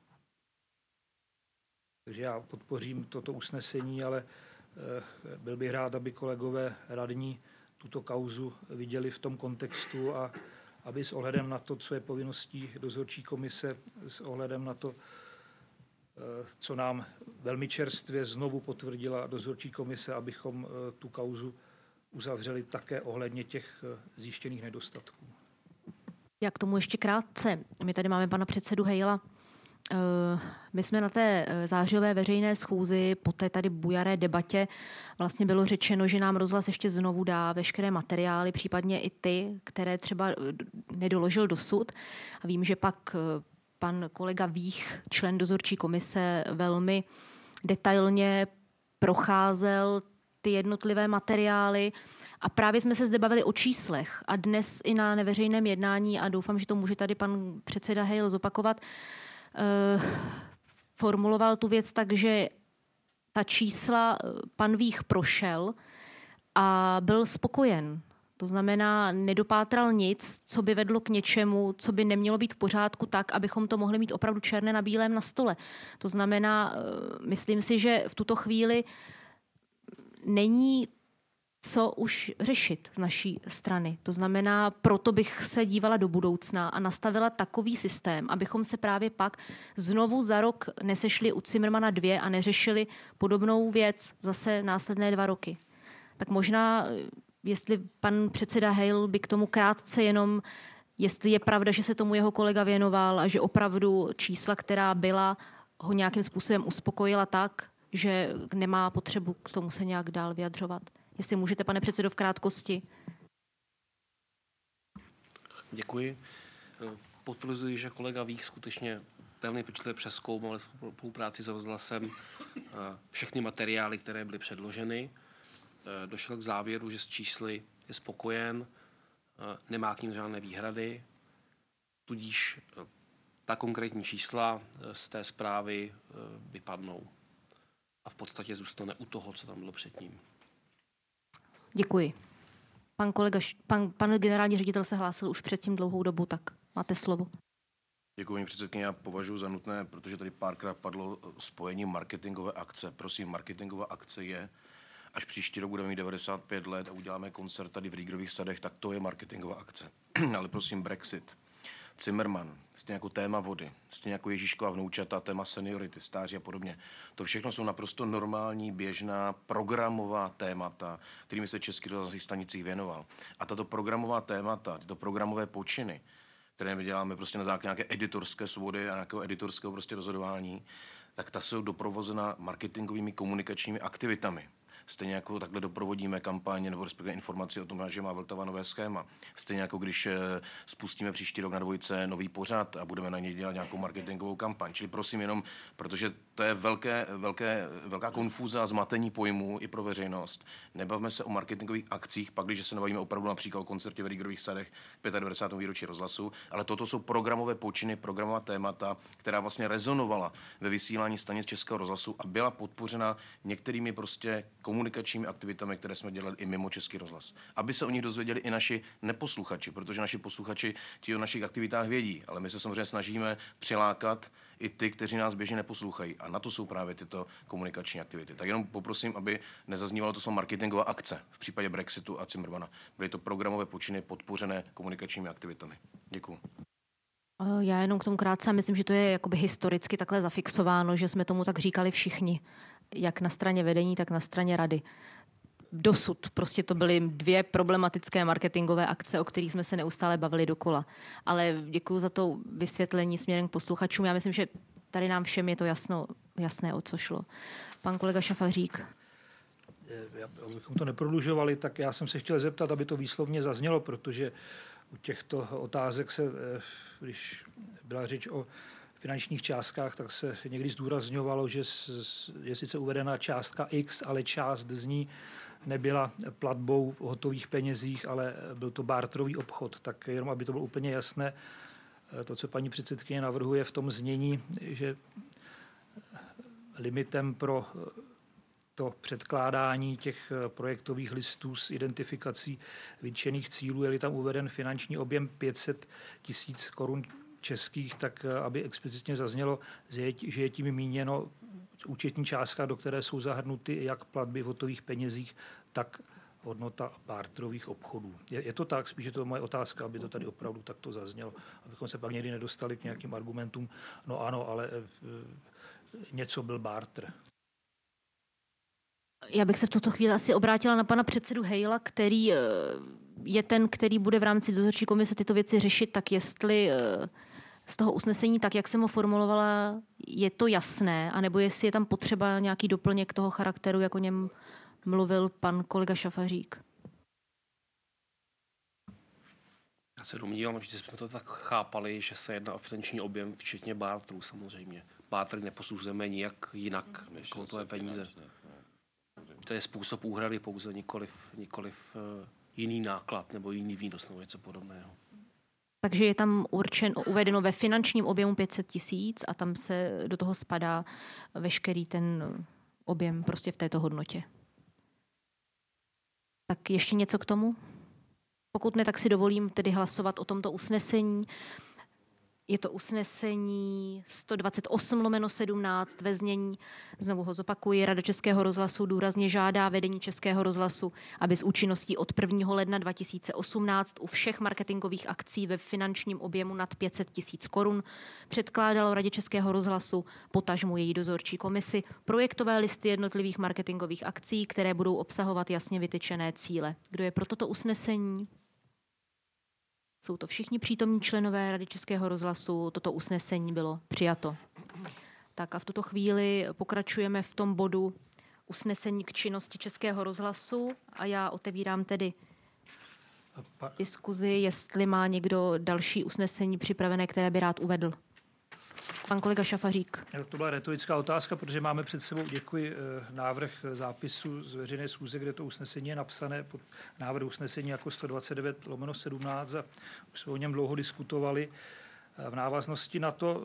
Takže já podpořím toto usnesení, ale byl bych rád, aby kolegové radní tuto kauzu viděli v tom kontextu a aby s ohledem na to, co je povinností dozorčí komise, s ohledem na to, co nám velmi čerstvě znovu potvrdila dozorčí komise, abychom tu kauzu uzavřeli také ohledně těch zjištěných nedostatků. Já k tomu ještě krátce. My tady máme pana předsedu Hejla. My jsme na té zářijové veřejné schůzi, po té tady bujaré debatě, vlastně bylo řečeno, že nám rozhlas ještě znovu dá veškeré materiály, případně i ty, které třeba nedoložil dosud. A vím, že pak pan kolega Vích, člen dozorčí komise, velmi detailně procházel ty jednotlivé materiály. A právě jsme se zde bavili o číslech. A dnes i na neveřejném jednání, a doufám, že to může tady pan předseda Hejl zopakovat, formuloval tu věc tak, že ta čísla pan Vích prošel a byl spokojen. To znamená, nedopátral nic, co by vedlo k něčemu, co by nemělo být v pořádku tak, abychom to mohli mít opravdu černé na bílém na stole. To znamená, myslím si, že v tuto chvíli není co už řešit z naší strany. To znamená, proto bych se dívala do budoucna a nastavila takový systém, abychom se právě pak znovu za rok nesešli u Zimmermanna 2 a neřešili podobnou věc zase následné 2 roky. Tak možná, jestli pan předseda Hejl by k tomu krátce jenom, jestli je pravda, že se tomu jeho kolega věnoval a že opravdu čísla, která byla, ho nějakým způsobem uspokojila tak, že nemá potřebu k tomu se nějak dál vyjadřovat. Jestli můžete, pane předsedo, v krátkosti. Děkuji. Potvrzuji, že kolega Vích skutečně velmi pečlivě přezkoumal spolupráci s rozhlasem všechny materiály, které byly předloženy. Došel k závěru, že s čísly je spokojen, nemá k nim žádné výhrady, tudíž ta konkrétní čísla z té zprávy vypadnou a v podstatě zůstane u toho, co tam bylo předtím. Děkuji. Pan generální ředitel se hlásil už předtím dlouhou dobu, tak máte slovo. Děkuji, paní předsedkyně. Já považuji za nutné, protože tady párkrát padlo spojení marketingové akce. Prosím, marketingová akce je, až příští rok budeme mít 95 let a uděláme koncert tady v Rýgrových sadech, tak to je marketingová akce. Ale prosím, Brexit, Zimmermann, stejně jako téma vody, stejně jako Ježíškova vnoučata, téma seniority, stáří a podobně. To všechno jsou naprosto normální, běžná, programová témata, kterými se Český rozhlas stanicích věnoval. A tato programová témata, tyto programové počiny, které my děláme prostě na základě nějaké editorské svobody a nějakého editorského prostě rozhodování, tak ta jsou doprovozena marketingovými komunikačními aktivitami. Stejně jako takhle doprovodíme kampaně nebo respektive informaci o tom, že má Vltava nové schéma. Stejně jako když spustíme příští rok na Dvojce nový pořad a budeme na něj dělat nějakou marketingovou kampaň. Čili prosím jenom, protože to je velká konfúza a zmatení pojmů i pro veřejnost. Nebavme se o marketingových akcích, pak když se nebavíme opravdu například o koncertě v Rýgrových sadech 95. výročí rozhlasu, ale toto jsou programové počiny, programová témata, která vlastně rezonovala ve vysílání stanic Českého rozhlasu a byla podpořena některými prostě komunikačními aktivitami, které jsme dělali i mimo Český rozhlas. Aby se o nich dozvěděli i naši neposluchači, protože naši posluchači ti o našich aktivitách vědí, ale my se samozřejmě snažíme přilákat i ty, kteří nás běžně neposlouchají. A na to jsou právě tyto komunikační aktivity. Tak jenom poprosím, aby nezaznívalo to slovo marketingová akce v případě Brexitu a Cimrmana. Byly to programové počiny podpořené komunikačními aktivitami. Děkuju. Já jenom k tomu krátce myslím, že to je jakoby historicky takhle zafixováno, že jsme tomu tak říkali všichni, jak na straně vedení, tak na straně rady. Dosud prostě to byly 2 problematické marketingové akce, o kterých jsme se neustále bavili dokola. Ale děkuji za to vysvětlení směrem k posluchačům. Já myslím, že tady nám všem je to jasné, o co šlo. Pan kolega Šafařík. Abychom to neprodlužovali, tak já jsem se chtěl zeptat, aby to výslovně zaznělo, protože u těchto otázek se, když byla řeč o finančních částkách, tak se někdy zdůrazňovalo, že je sice uvedená částka X, ale část z ní nebyla platbou v hotových penězích, ale byl to barterový obchod. Tak jenom, aby to bylo úplně jasné, to, co paní předsedkyně navrhuje v tom znění, že limitem pro to předkládání těch projektových listů s identifikací vytčených cílů, je-li tam uveden finanční objem 500 000 korun českých, tak aby explicitně zaznělo, že je tím míněno účetní částka, do které jsou zahrnuty jak platby v hotových penězích, tak hodnota barterových obchodů. Je to tak, spíš je to moje otázka, aby to tady opravdu takto zaznělo, abychom se pak někdy nedostali k nějakým argumentům. No ano, ale něco byl barter. Já bych se v tuto chvíli asi obrátila na pana předsedu Hejla, který je ten, který bude v rámci dozorčí komise tyto věci řešit, tak jestli z toho usnesení, tak jak jsem ho formulovala, je to jasné, anebo jestli je tam potřeba nějaký doplněk toho charakteru, jak o něm mluvil pan kolega Šafařík. Já se domnívám, že jsme to tak chápali, že se jedná o finanční objem, včetně barterů samozřejmě. Bartery neposuzujeme nijak jinak, jako to je peníze. To je způsob úhrady pouze, nikoliv jiný náklad nebo jiný výnos nebo něco podobného. Takže je tam uvedeno ve finančním objemu 500 000 a tam se do toho spadá veškerý ten objem prostě v této hodnotě. Tak ještě něco k tomu? Pokud ne, tak si dovolím tedy hlasovat o tomto usnesení. Je to usnesení 128/17 ve znění, znovu ho zopakuji, Rada Českého rozhlasu důrazně žádá vedení Českého rozhlasu, aby s účinností od 1. ledna 2018 u všech marketingových akcí ve finančním objemu nad 500 000 korun předkládalo Radě Českého rozhlasu, potažmu její dozorčí komisi, projektové listy jednotlivých marketingových akcí, které budou obsahovat jasně vytyčené cíle. Kdo je pro toto usnesení? Jsou to všichni přítomní členové Rady Českého rozhlasu. Toto usnesení bylo přijato. Tak a v tuto chvíli pokračujeme v tom bodu usnesení k činnosti Českého rozhlasu a já otevírám tedy diskuzi, jestli má někdo další usnesení připravené, které by rád uvedl. Pan kolega Šafařík. To byla retorická otázka, protože máme před sebou, děkuji, návrh zápisu z veřejné schůze, kde to usnesení je napsané pod návrh usnesení jako 129/17 a už jsme o něm dlouho diskutovali. V návaznosti na to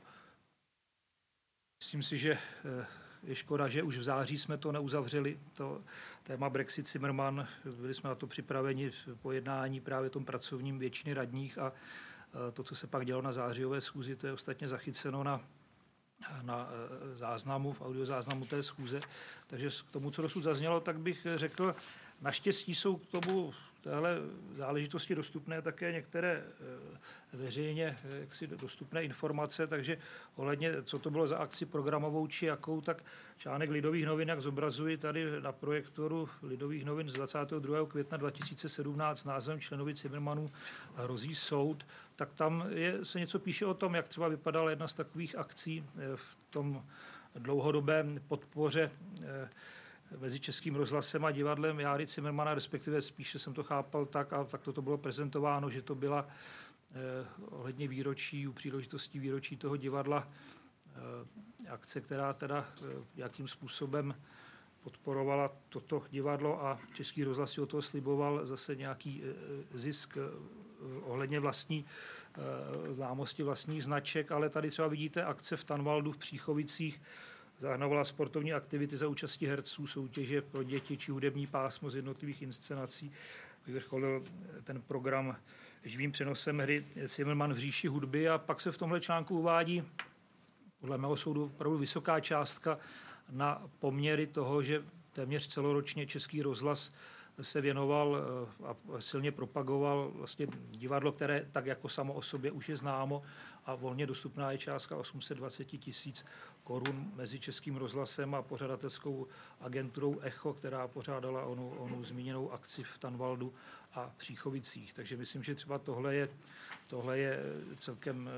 myslím si, že je škoda, že už v září jsme to neuzavřeli, to téma Brexit Cimrman, byli jsme na to připraveni po jednání právě tom pracovním většiny radních a to, co se pak dělo na zářijové schůzi, to je ostatně zachyceno na záznamu, v audiozáznamu té schůze. Takže k tomu, co dosud zaznělo, tak bych řekl, naštěstí jsou k tomu téhle záležitosti dostupné také některé veřejně jaksi dostupné informace, takže ohledně, co to bylo za akci programovou či jakou, tak článek Lidových novin, jak zobrazuji tady na projektoru Lidových novin z 22. května 2017 s názvem Členovi Cimrmanů hrozí soud, tak tam se něco píše o tom, jak třeba vypadala jedna z takových akcí v tom dlouhodobém podpoře mezi Českým rozhlasem a divadlem Járy Cimrmana, respektive spíše jsem to chápal tak, a tak to bylo prezentováno, že to byla ohledně výročí, u příležitostí výročí toho divadla akce, která teda jakým způsobem podporovala toto divadlo a Český rozhlas si o toho sliboval zase nějaký zisk ohledně vlastní známosti vlastních značek, ale tady třeba vidíte akce v Tanvaldu v Příchovicích, zahrnovala sportovní aktivity za účasti herců, soutěže pro děti či hudební pásmo z jednotlivých inscenací. Vyvrcholil ten program živým přenosem hry Cimrman v říši hudby a pak se v tomhle článku uvádí podle mého soudu opravdu vysoká částka na poměry toho, že téměř celoročně Český rozhlas se věnoval a silně propagoval vlastně divadlo, které tak jako samo o sobě už je známo a volně dostupná je částka 820 000 korun mezi Českým rozhlasem a pořadatelskou agenturou Echo, která pořádala onu zmíněnou akci v Tanvaldu a Příchovicích. Takže myslím, že třeba tohle je celkem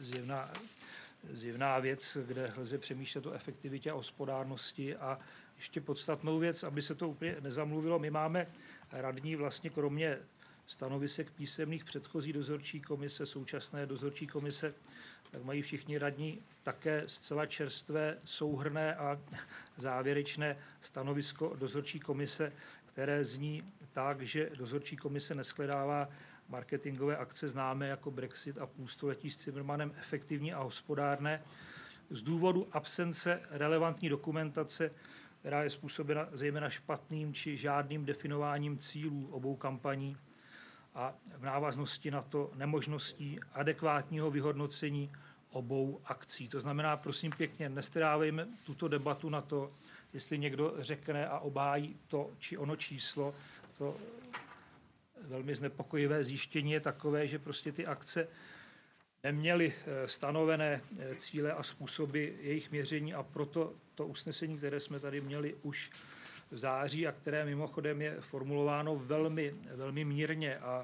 zjevná věc, kde lze přemýšlet o efektivitě a hospodárnosti. A ještě podstatnou věc, aby se to úplně nezamluvilo, my máme radní vlastně kromě stanovisek písemných předchozí dozorčí komise, současné dozorčí komise, tak mají všichni radní také zcela čerstvé, souhrnné a závěrečné stanovisko dozorčí komise, které zní tak, že dozorčí komise neshledává marketingové akce známé jako Brexit a půlstoletí s Cimrmanem efektivní a hospodárné z důvodu absence relevantní dokumentace, která je způsobena zejména špatným či žádným definováním cílů obou kampaní a v návaznosti na to nemožností adekvátního vyhodnocení obou akcí. To znamená, prosím pěkně, nestrávejme tuto debatu na to, jestli někdo řekne a obhájí to či ono číslo. To velmi znepokojivé zjištění je takové, že prostě ty akce neměly stanovené cíle a způsoby jejich měření a proto to usnesení, které jsme tady měli už v září a které mimochodem je formulováno velmi, velmi mírně a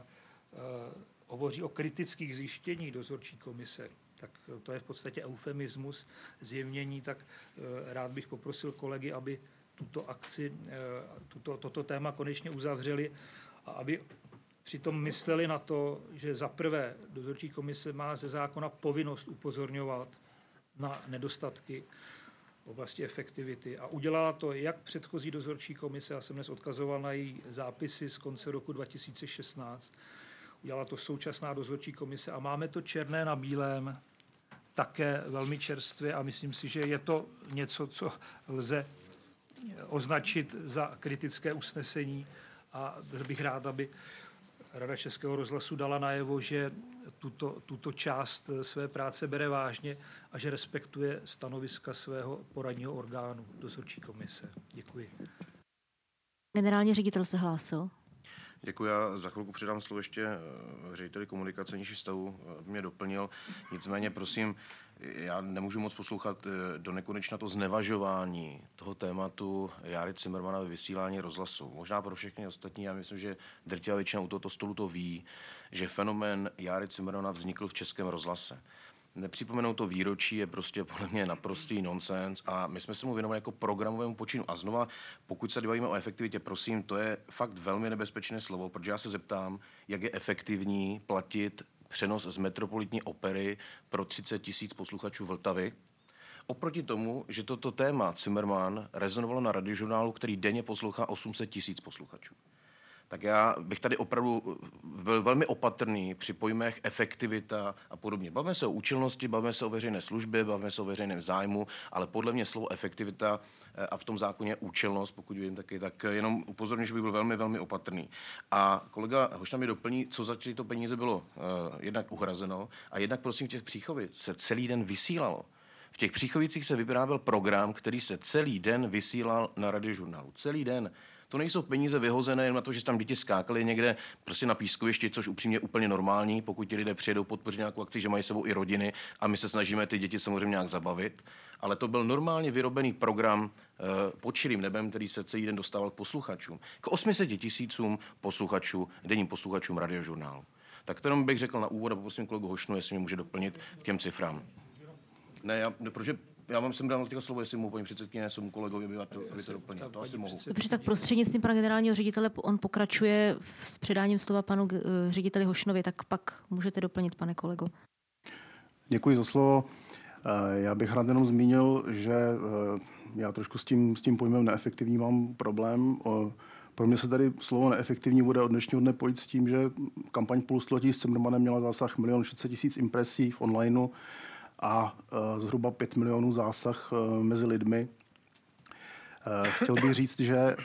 hovoří o kritických zjištěních dozorčí komise, tak to je v podstatě eufemismus, zjevnění, tak rád bych poprosil kolegy, aby tuto akci, toto téma konečně uzavřeli a aby přitom mysleli na to, že za prvé dozorčí komise má ze zákona povinnost upozorňovat na nedostatky v oblasti efektivity a udělala to jak předchozí dozorčí komise, já jsem dnes odkazoval na její zápisy z konce roku 2016, udělala to současná dozorčí komise a máme to černé na bílém také velmi čerstvě a myslím si, že je to něco, co lze označit za kritické usnesení a byl bych rád, aby Rada Českého rozhlasu dala najevo, že tuto část své práce bere vážně a že respektuje stanoviska svého poradního orgánu, dozorčí komise. Děkuji. Generální ředitel se hlásil. Děkuji, já za chvilku předám slovo ještě řediteli komunikace nižší vztahu, aby mě doplnil. Nicméně, prosím, já nemůžu moc poslouchat do nekonečna to znevažování toho tématu Járy Cimrmana ve vysílání rozhlasu. Možná pro všechny ostatní, já myslím, že drtivá většina u tohoto stolu to ví, že fenomén Járy Cimrmana vznikl v Českém rozhlase. Nepřipomenout to výročí je prostě podle mě naprostý nonsens a my jsme se mu věnovali jako programovému počinu. A znova, pokud se bavíme o efektivitě, prosím, to je fakt velmi nebezpečné slovo, protože já se zeptám, jak je efektivní platit přenos z Metropolitní opery pro 30 000 posluchačů Vltavy. Oproti tomu, že toto téma Cimrman rezonovalo na radiožurnálu, který denně poslouchá 800 000 posluchačů. Tak já bych tady opravdu byl velmi opatrný při pojmech efektivita a podobně. Bavíme se o účelnosti, bavíme se o veřejné službě, bavíme se o veřejném zájmu, ale podle mě slovo efektivita a v tom zákoně účelnost, pokud vím taky, tak jenom upozorňuji, že bych byl velmi, velmi opatrný. A kolega Hošna mi doplní, co za tyto peníze bylo jednak uhrazeno a jednak prosím v těch Příchovicích se celý den vysílalo. V těch Příchovicích se vyráběl program, který se celý den vysílal na radiožurnálu. Celý den. To nejsou peníze vyhozené jen na to, že tam děti skákaly někde prostě na pískovišti, což upřímně úplně normální, pokud ti lidé přijedou podpořit nějakou akci, že mají sebou i rodiny a my se snažíme ty děti samozřejmě nějak zabavit. Ale to byl normálně vyrobený program pod širým nebem, který se celý den dostával k posluchačům. K 800 000 posluchačů, denním posluchačům radiožurnálu. Tak to jenom bych řekl na úvod a poprosím kolegu Hošnu, jestli mě může doplnit k těm cifrám. Ne, protože Já jsem dal těho slovo, jestli mohu, paní předsedkyně, jsem kolegovi, aby to doplnil. To asi mohu. Dobře, tak prostřednictvím pana generálního ředitele, on pokračuje s předáním slova panu řediteli Hošnovi, tak pak můžete doplnit, pane kolego. Děkuji za slovo. Já bych rád jenom zmínil, že já trošku s tím pojmem neefektivní mám problém. Pro mě se tady slovo neefektivní bude od dnešního dne pojít s tím, že kampaň Půlstoletí s Cimrmanem měla zásah 1 600 000 impresí v onlineu a zhruba 5 milionů zásah mezi lidmi. Chtěl bych říct,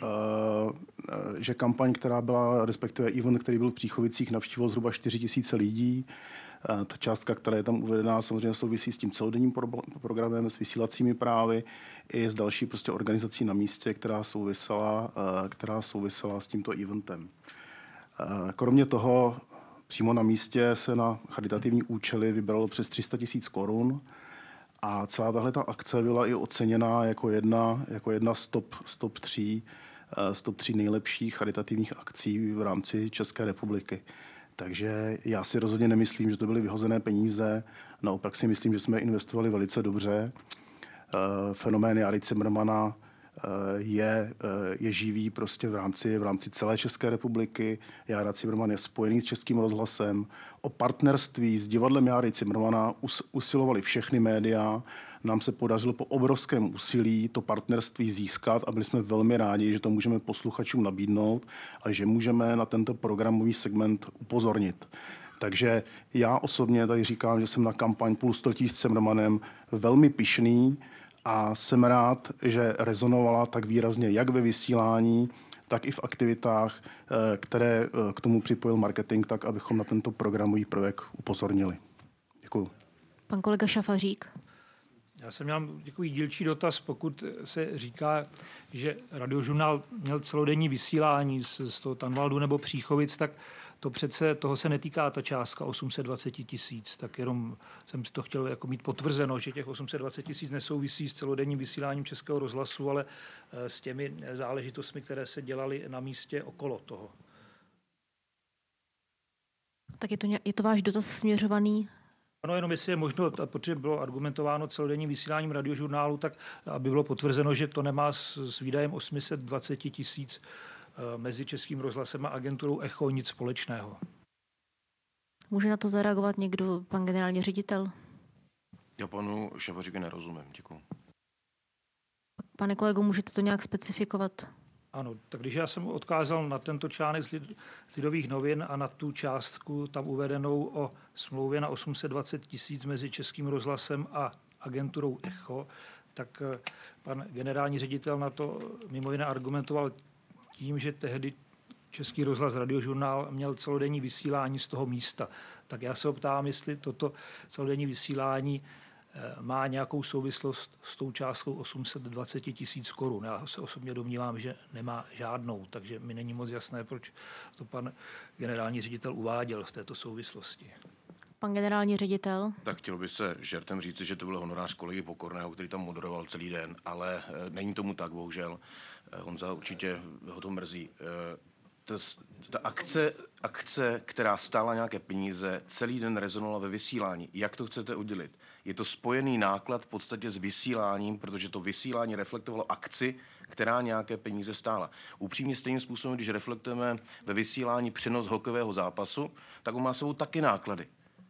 že kampaň, která byla, respektive event, který byl v Příchovicích, navštívil zhruba 4 000 lidí. Ta částka, která je tam uvedená, samozřejmě souvisí s tím celodenním programem, s vysílacími právy i s další prostě organizací na místě, která souvisela s tímto eventem. Kromě toho přímo na místě se na charitativní účely vybralo přes 300 000 korun a celá tahle ta akce byla i oceněna jako jedna z top 3 nejlepších charitativních akcí v rámci České republiky. Takže já si rozhodně nemyslím, že to byly vyhozené peníze. Naopak si myslím, že jsme investovali velice dobře. Fenomén Járy Cimrmana je živý prostě v rámci celé České republiky. Jára Cimrman je spojený s Českým rozhlasem. O partnerství s divadlem Járy Cimrmana usilovali všechny média. Nám se podařilo po obrovském úsilí to partnerství získat a byli jsme velmi rádi, že to můžeme posluchačům nabídnout a že můžeme na tento programový segment upozornit. Takže já osobně tady říkám, že jsem na kampaň Půlstoletí s Cimrmanem velmi pyšný a jsem rád, že rezonovala tak výrazně jak ve vysílání, tak i v aktivitách, které k tomu připojil marketing, tak abychom na tento programový prvek upozornili. Děkuju. Pan kolega Šafařík. Já jsem měl takový dílčí dotaz, pokud se říká, že Radiožurnál měl celodenní vysílání z toho Tanvaldu nebo Příchovic, tak to přece toho se netýká ta částka 820 000. Tak jenom jsem to chtěl jako mít potvrzeno, že těch 820 000 nesouvisí s celodenním vysíláním Českého rozhlasu, ale s těmi záležitostmi, které se dělaly na místě okolo toho. Tak je to váš dotaz směřovaný? Ano, jenom jestli je možno, protože bylo argumentováno celodenním vysíláním Radiožurnálu, tak aby bylo potvrzeno, že to nemá s výdajem 820 000 mezi Českým rozhlasem a agenturou Echo nic společného. Může na to zareagovat někdo, pan generální ředitel? Já panu Šafaříkovi nerozumím, děkuji. Pane kolego, můžete to nějak specifikovat? Ano, tak když já jsem odkázal na tento článek z Lidových novin a na tu částku tam uvedenou o smlouvě na 820 000 mezi Českým rozhlasem a agenturou Echo, tak pan generální ředitel na to mimo jiné argumentoval tím, že tehdy Český rozhlas Radiožurnál měl celodenní vysílání z toho místa. Tak já se optám, jestli toto celodenní vysílání má nějakou souvislost s tou částkou 820 000 korun. Já se osobně domnívám, že nemá žádnou, takže mi není moc jasné, proč to pan generální ředitel uváděl v této souvislosti. Pan generální ředitel? Tak chtělo by se žertem říci, že to byl honorář kolegy Pokorného, který tam moderoval celý den, ale není tomu tak, bohužel. Honza určitě ho to mrzí. Ta akce, která stála nějaké peníze, celý den rezonovala ve vysílání. Jak to chcete udělit? Je to spojený náklad v podstatě s vysíláním, protože to vysílání reflektovalo akci, která nějaké peníze stála. Upřímně stejným způsobem, když reflektujeme ve vysílání přenos hokejového zápasu, tak on má sebou taky náklady.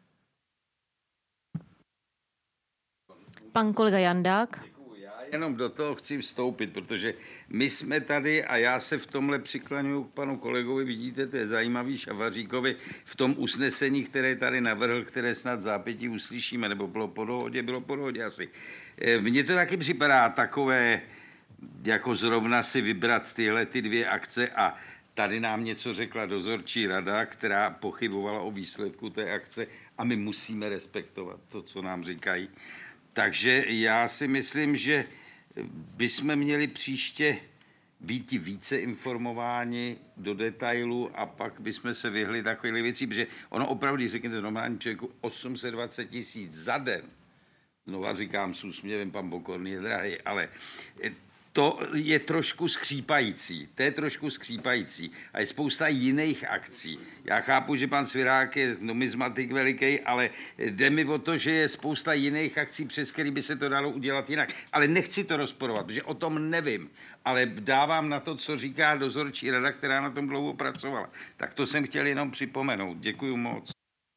Pan kolega Jandák. Jenom do toho chci vstoupit, protože my jsme tady, a já se v tomhle přiklaňuji k panu kolegovi, vidíte, to je zajímavý, Šafaříkovi, v tom usnesení, které tady navrhl, které snad v zápětí uslyšíme, nebo bylo po dohodě asi. Mně to taky připadá takové, jako zrovna si vybrat tyhle ty dvě akce a tady nám něco řekla dozorčí rada, která pochybovala o výsledku té akce a my musíme respektovat to, co nám říkají. Takže já si myslím, že bychom měli příště být více informováni do detailu a pak bychom se vyhli takových věcí, protože ono opravdu, když řeknete normálním člověku 820 000 za den, znova říkám s úsměvem, pan Pokorný je drahý, ale to je trošku skřípající. To je trošku skřípající. A je spousta jiných akcí. Já chápu, že pan Svirák je numizmatik veliký, ale jde mi o to, že je spousta jiných akcí, přes který by se to dalo udělat jinak. Ale nechci to rozporovat, protože o tom nevím. Ale dávám na to, co říká dozorčí rada, která na tom dlouho pracovala. Tak to jsem chtěl jenom připomenout. Děkuju moc.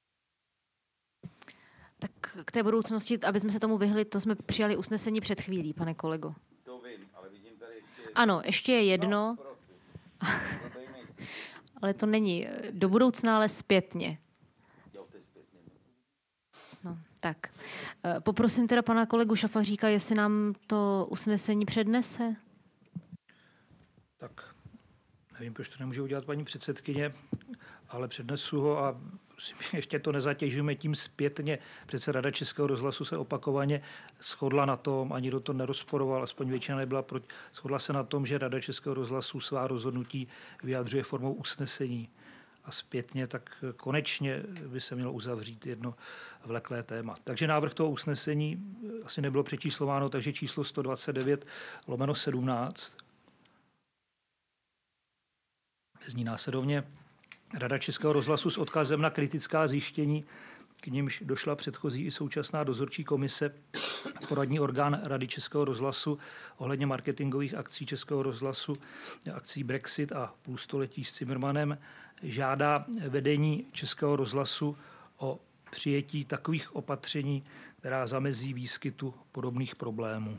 Tak k té budoucnosti, aby jsme se tomu vyhli, to jsme přijali usnesení před chvílí, pane kolego. To vím, ale vidím tady ještě... Ano, ještě je jedno, ale to není do budoucna, ale zpětně. No, tak. Poprosím teda pana kolegu Šafaříka, jestli nám to usnesení přednese. Tak nevím, proč to nemůže udělat paní předsedkyně, ale přednesu ho a prosím, ještě to nezatěžujeme tím zpětně. Přece Rada Českého rozhlasu se opakovaně shodla na tom, ani do to nerozporoval, aspoň většina nebyla proti, shodla se na tom, že Rada Českého rozhlasu svá rozhodnutí vyjadřuje formou usnesení. A zpětně tak konečně by se mělo uzavřít jedno vleklé téma. Takže návrh toho usnesení asi nebylo přečíslováno, takže číslo 129/17 zní následovně: Rada Českého rozhlasu s odkazem na kritická zjištění, k nimž došla předchozí i současná dozorčí komise, poradní orgán Rady Českého rozhlasu ohledně marketingových akcí Českého rozhlasu, akcí Brexit a půlstoletí s Zimmermanem, žádá vedení Českého rozhlasu o přijetí takových opatření, která zamezí výskytu podobných problémů.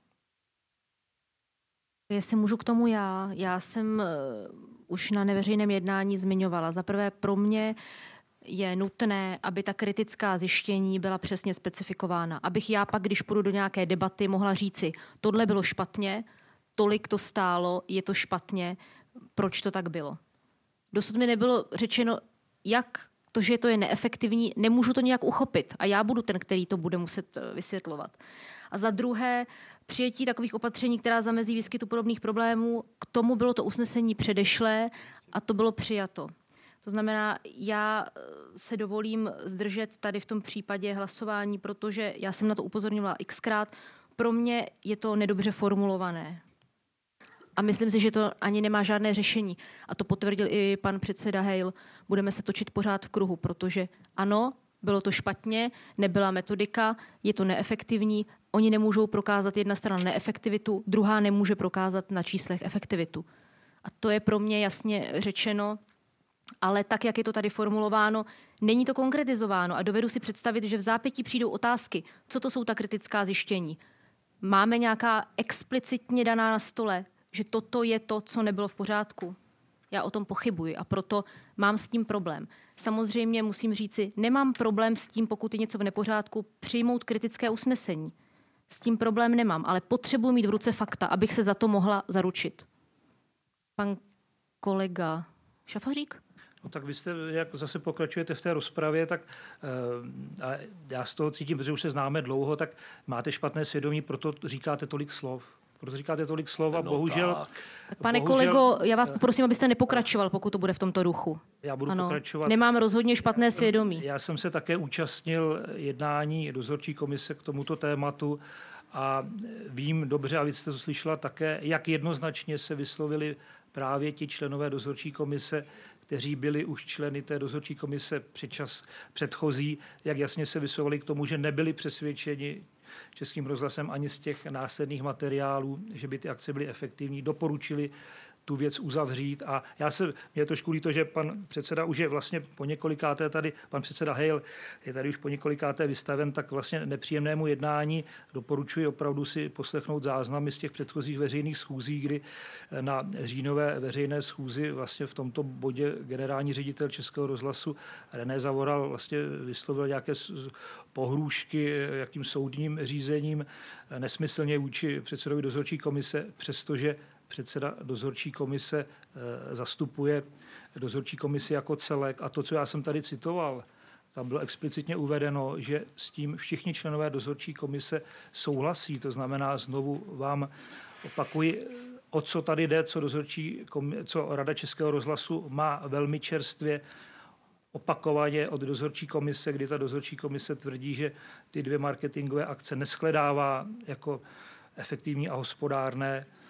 Jestli můžu k tomu já jsem už na neveřejném jednání zmiňovala. Za prvé, pro mě je nutné, aby ta kritická zjištění byla přesně specifikována. Abych já pak, když půjdu do nějaké debaty, mohla říci, tohle bylo špatně, tolik to stálo, je to špatně, proč to tak bylo. Dosud mi nebylo řečeno, jak to, že to je neefektivní, nemůžu to nějak uchopit a já budu ten, který to bude muset vysvětlovat. A za druhé, přijetí takových opatření, která zamezí výskytu podobných problémů, k tomu bylo to usnesení předešlé a to bylo přijato. To znamená, já se dovolím zdržet tady v tom případě hlasování, protože já jsem na to upozorňovala xkrát. Pro mě je to nedobře formulované. A myslím si, že to ani nemá žádné řešení. A to potvrdil i pan předseda Hejl. Budeme se točit pořád v kruhu, protože ano, bylo to špatně, nebyla metodika, je to neefektivní. Oni nemůžou prokázat jedna strana neefektivitu, druhá nemůže prokázat na číslech efektivitu. A to je pro mě jasně řečeno, ale tak, jak je to tady formulováno, není to konkretizováno a dovedu si představit, že v zápětí přijdou otázky, co to jsou ta kritická zjištění. Máme nějaká explicitně daná na stole, že toto je to, co nebylo v pořádku. Já o tom pochybuji a proto mám s tím problém. Samozřejmě musím říci, nemám problém s tím, pokud je něco v nepořádku, přijmout kritické usnesení. S tím problém nemám, ale potřebuji mít v ruce fakta, abych se za to mohla zaručit. Pan kolega Šafařík? No tak vy jste, jak zase pokračujete v té rozpravě, tak a já z toho cítím, protože už se známe dlouho, tak máte špatné svědomí, proto říkáte tolik slov. A bohužel... Pane kolego, já vás poprosím, abyste nepokračoval, pokud to bude v tomto duchu. Já budu pokračovat. Nemám rozhodně špatné svědomí. Já jsem se také účastnil jednání dozorčí komise k tomuto tématu a vím dobře, a vy jste to slyšela také, jak jednoznačně se vyslovili právě ti členové dozorčí komise, kteří byli už členy té dozorčí komise předchozí, jak jasně se vyslovili k tomu, že nebyli přesvědčeni Českým rozhlasem ani z těch následných materiálů, že by ty akce byly efektivní, doporučili tu věc uzavřít. A mě je trošku líto, že pan předseda už je vlastně po několikáté tady, pan předseda Hejl je tady už po několikáté vystaven tak vlastně nepříjemnému jednání. Doporučuji opravdu si poslechnout záznamy z těch předchozích veřejných schůzí, kdy na říjnové veřejné schůzi vlastně v tomto bodě generální ředitel Českého rozhlasu René Zavoral vlastně vyslovil nějaké pohrůžky jakým soudním řízením nesmyslně vůči předsedovi dozorčí komise, přestože předseda dozorčí komise zastupuje dozorčí komisi jako celek. A to, co já jsem tady citoval, tam bylo explicitně uvedeno, že s tím všichni členové dozorčí komise souhlasí. To znamená, znovu vám opakuji, o co tady jde, co Rada Českého rozhlasu má velmi čerstvě opakovaně od dozorčí komise, kdy ta dozorčí komise tvrdí, že ty 2 marketingové akce neshledává jako efektivní a hospodárné.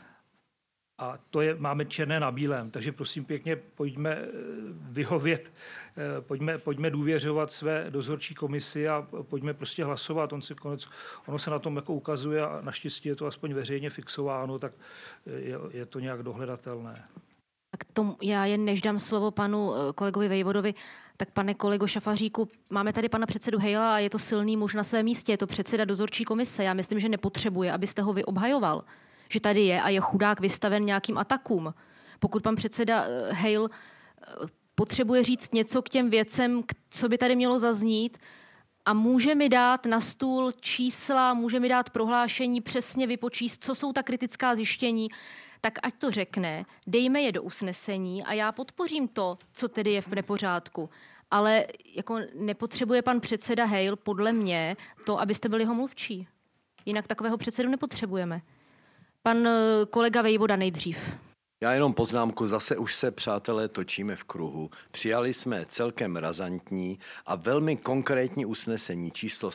A to máme černé na bílém. Takže prosím pěkně, pojďme vyhovět, pojďme důvěřovat své dozorčí komisi a pojďme prostě hlasovat. Ono se na tom jako ukazuje a naštěstí je to aspoň veřejně fixováno, tak je to nějak dohledatelné. Tak já jen než dám slovo panu kolegovi Vejvodovi, tak pane kolego Šafaříku, máme tady pana předsedu Hejla a je to silný muž na svém místě, je to předseda dozorčí komise. Já myslím, že nepotřebuje, abyste ho vy obhajoval, že tady je a je chudák vystaven nějakým atakům. Pokud pan předseda Hejl potřebuje říct něco k těm věcem, co by tady mělo zaznít, a může mi dát na stůl čísla, může mi dát prohlášení, přesně vypočíst, co jsou ta kritická zjištění, tak ať to řekne, dejme je do usnesení a já podpořím to, co tedy je v nepořádku. Ale jako nepotřebuje pan předseda Hejl podle mě to, abyste byli jeho mluvčí. Jinak takového předsedu nepotřebujeme. Pan kolega Vejvoda nejdřív. Já jenom poznámku, zase už se, přátelé, točíme v kruhu. Přijali jsme celkem razantní a velmi konkrétní usnesení číslo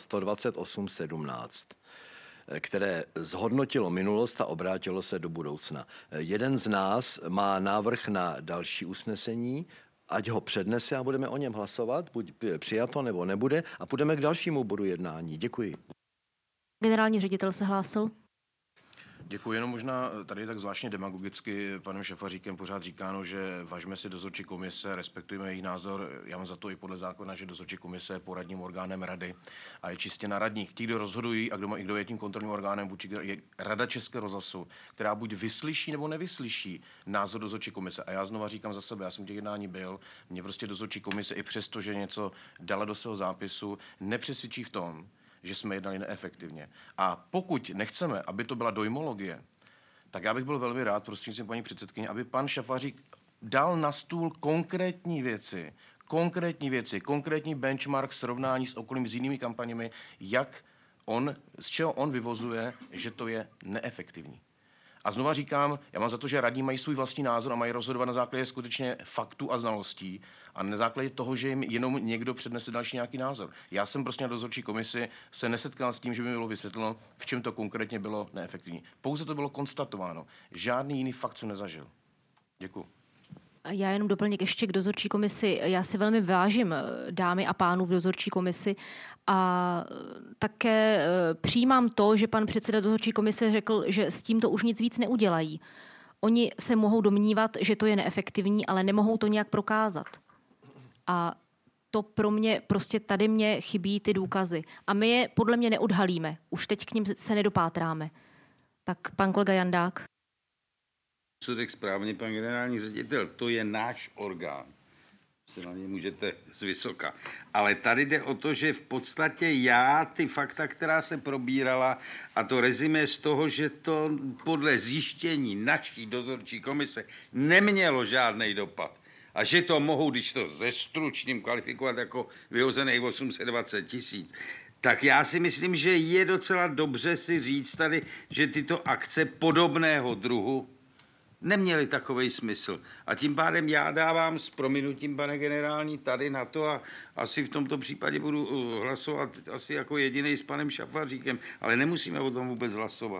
128/17, které zhodnotilo minulost a obrátilo se do budoucna. Jeden z nás má návrh na další usnesení, ať ho přednese a budeme o něm hlasovat, buď přijato nebo nebude, a půjdeme k dalšímu bodu jednání. Děkuji. Generální ředitel se hlásil. Děkuji, jenom možná tady tak zvláštně demagogicky panem Šafaříkem pořád říkáno, že važme si dozorčí komise, respektujeme jejich názor. Já mám za to i podle zákona, že dozorčí komise je poradním orgánem rady a je čistě na radních. Ti, kdo rozhodují a kdo je tím kontrolním orgánem, je Rada Českého rozhlasu, která buď vyslyší nebo nevyslyší názor dozorčí komise. A já znova říkám za sebe, já jsem těch jednání byl, mě prostě dozorčí komise i přesto, že něco dala do svého zápisu, nepřesvědčí v tom, že jsme jednali neefektivně. A pokud nechceme, aby to byla dojmologie, tak já bych byl velmi rád, prostřednictvím paní předsedkyně, aby pan Šafařík dal na stůl konkrétní věci, konkrétní benchmark srovnání s okolím s jinými kampaněmi, z čeho on vyvozuje, že to je neefektivní. A znova říkám, já mám za to, že radní mají svůj vlastní názor a mají rozhodovat na základě skutečně faktů a znalostí a na základě toho, že jim jenom někdo přednese další nějaký názor. Já jsem prostě na dozorčí komisi se nesetkal s tím, že by mi bylo vysvětleno, v čem to konkrétně bylo neefektivní. Pouze to bylo konstatováno. Žádný jiný fakt jsem nezažil. Děkuji. Já jenom doplněk ještě k dozorčí komisi. Já si velmi vážím dámy a pánů v dozorčí komisi a také přijímám to, že pan předseda dozorčí komise řekl, že s tímto už nic víc neudělají. Oni se mohou domnívat, že to je neefektivní, ale nemohou to nějak prokázat. A to pro mě, prostě tady mě chybí ty důkazy. A my je podle mě neodhalíme. Už teď k nim se nedopátráme. Tak pan kolega Jandák. Co řekl správně pan generální ředitel, to je náš orgán. Se na ně můžete zvysoka. Ale tady jde o to, že v podstatě já ty fakta, která se probírala, a to rezime z toho, že to podle zjištění naší dozorčí komise nemělo žádný dopad. A že to mohou, když to zestručním kvalifikovat jako vyhozených 820 000, tak já si myslím, že je docela dobře si říct tady, že tyto akce podobného druhu neměly takovej smysl. A tím pádem já dávám s prominutím, pane generální, tady na to a asi v tomto případě budu hlasovat asi jako jedinej s panem Šafaříkem, ale nemusíme o tom vůbec hlasovat.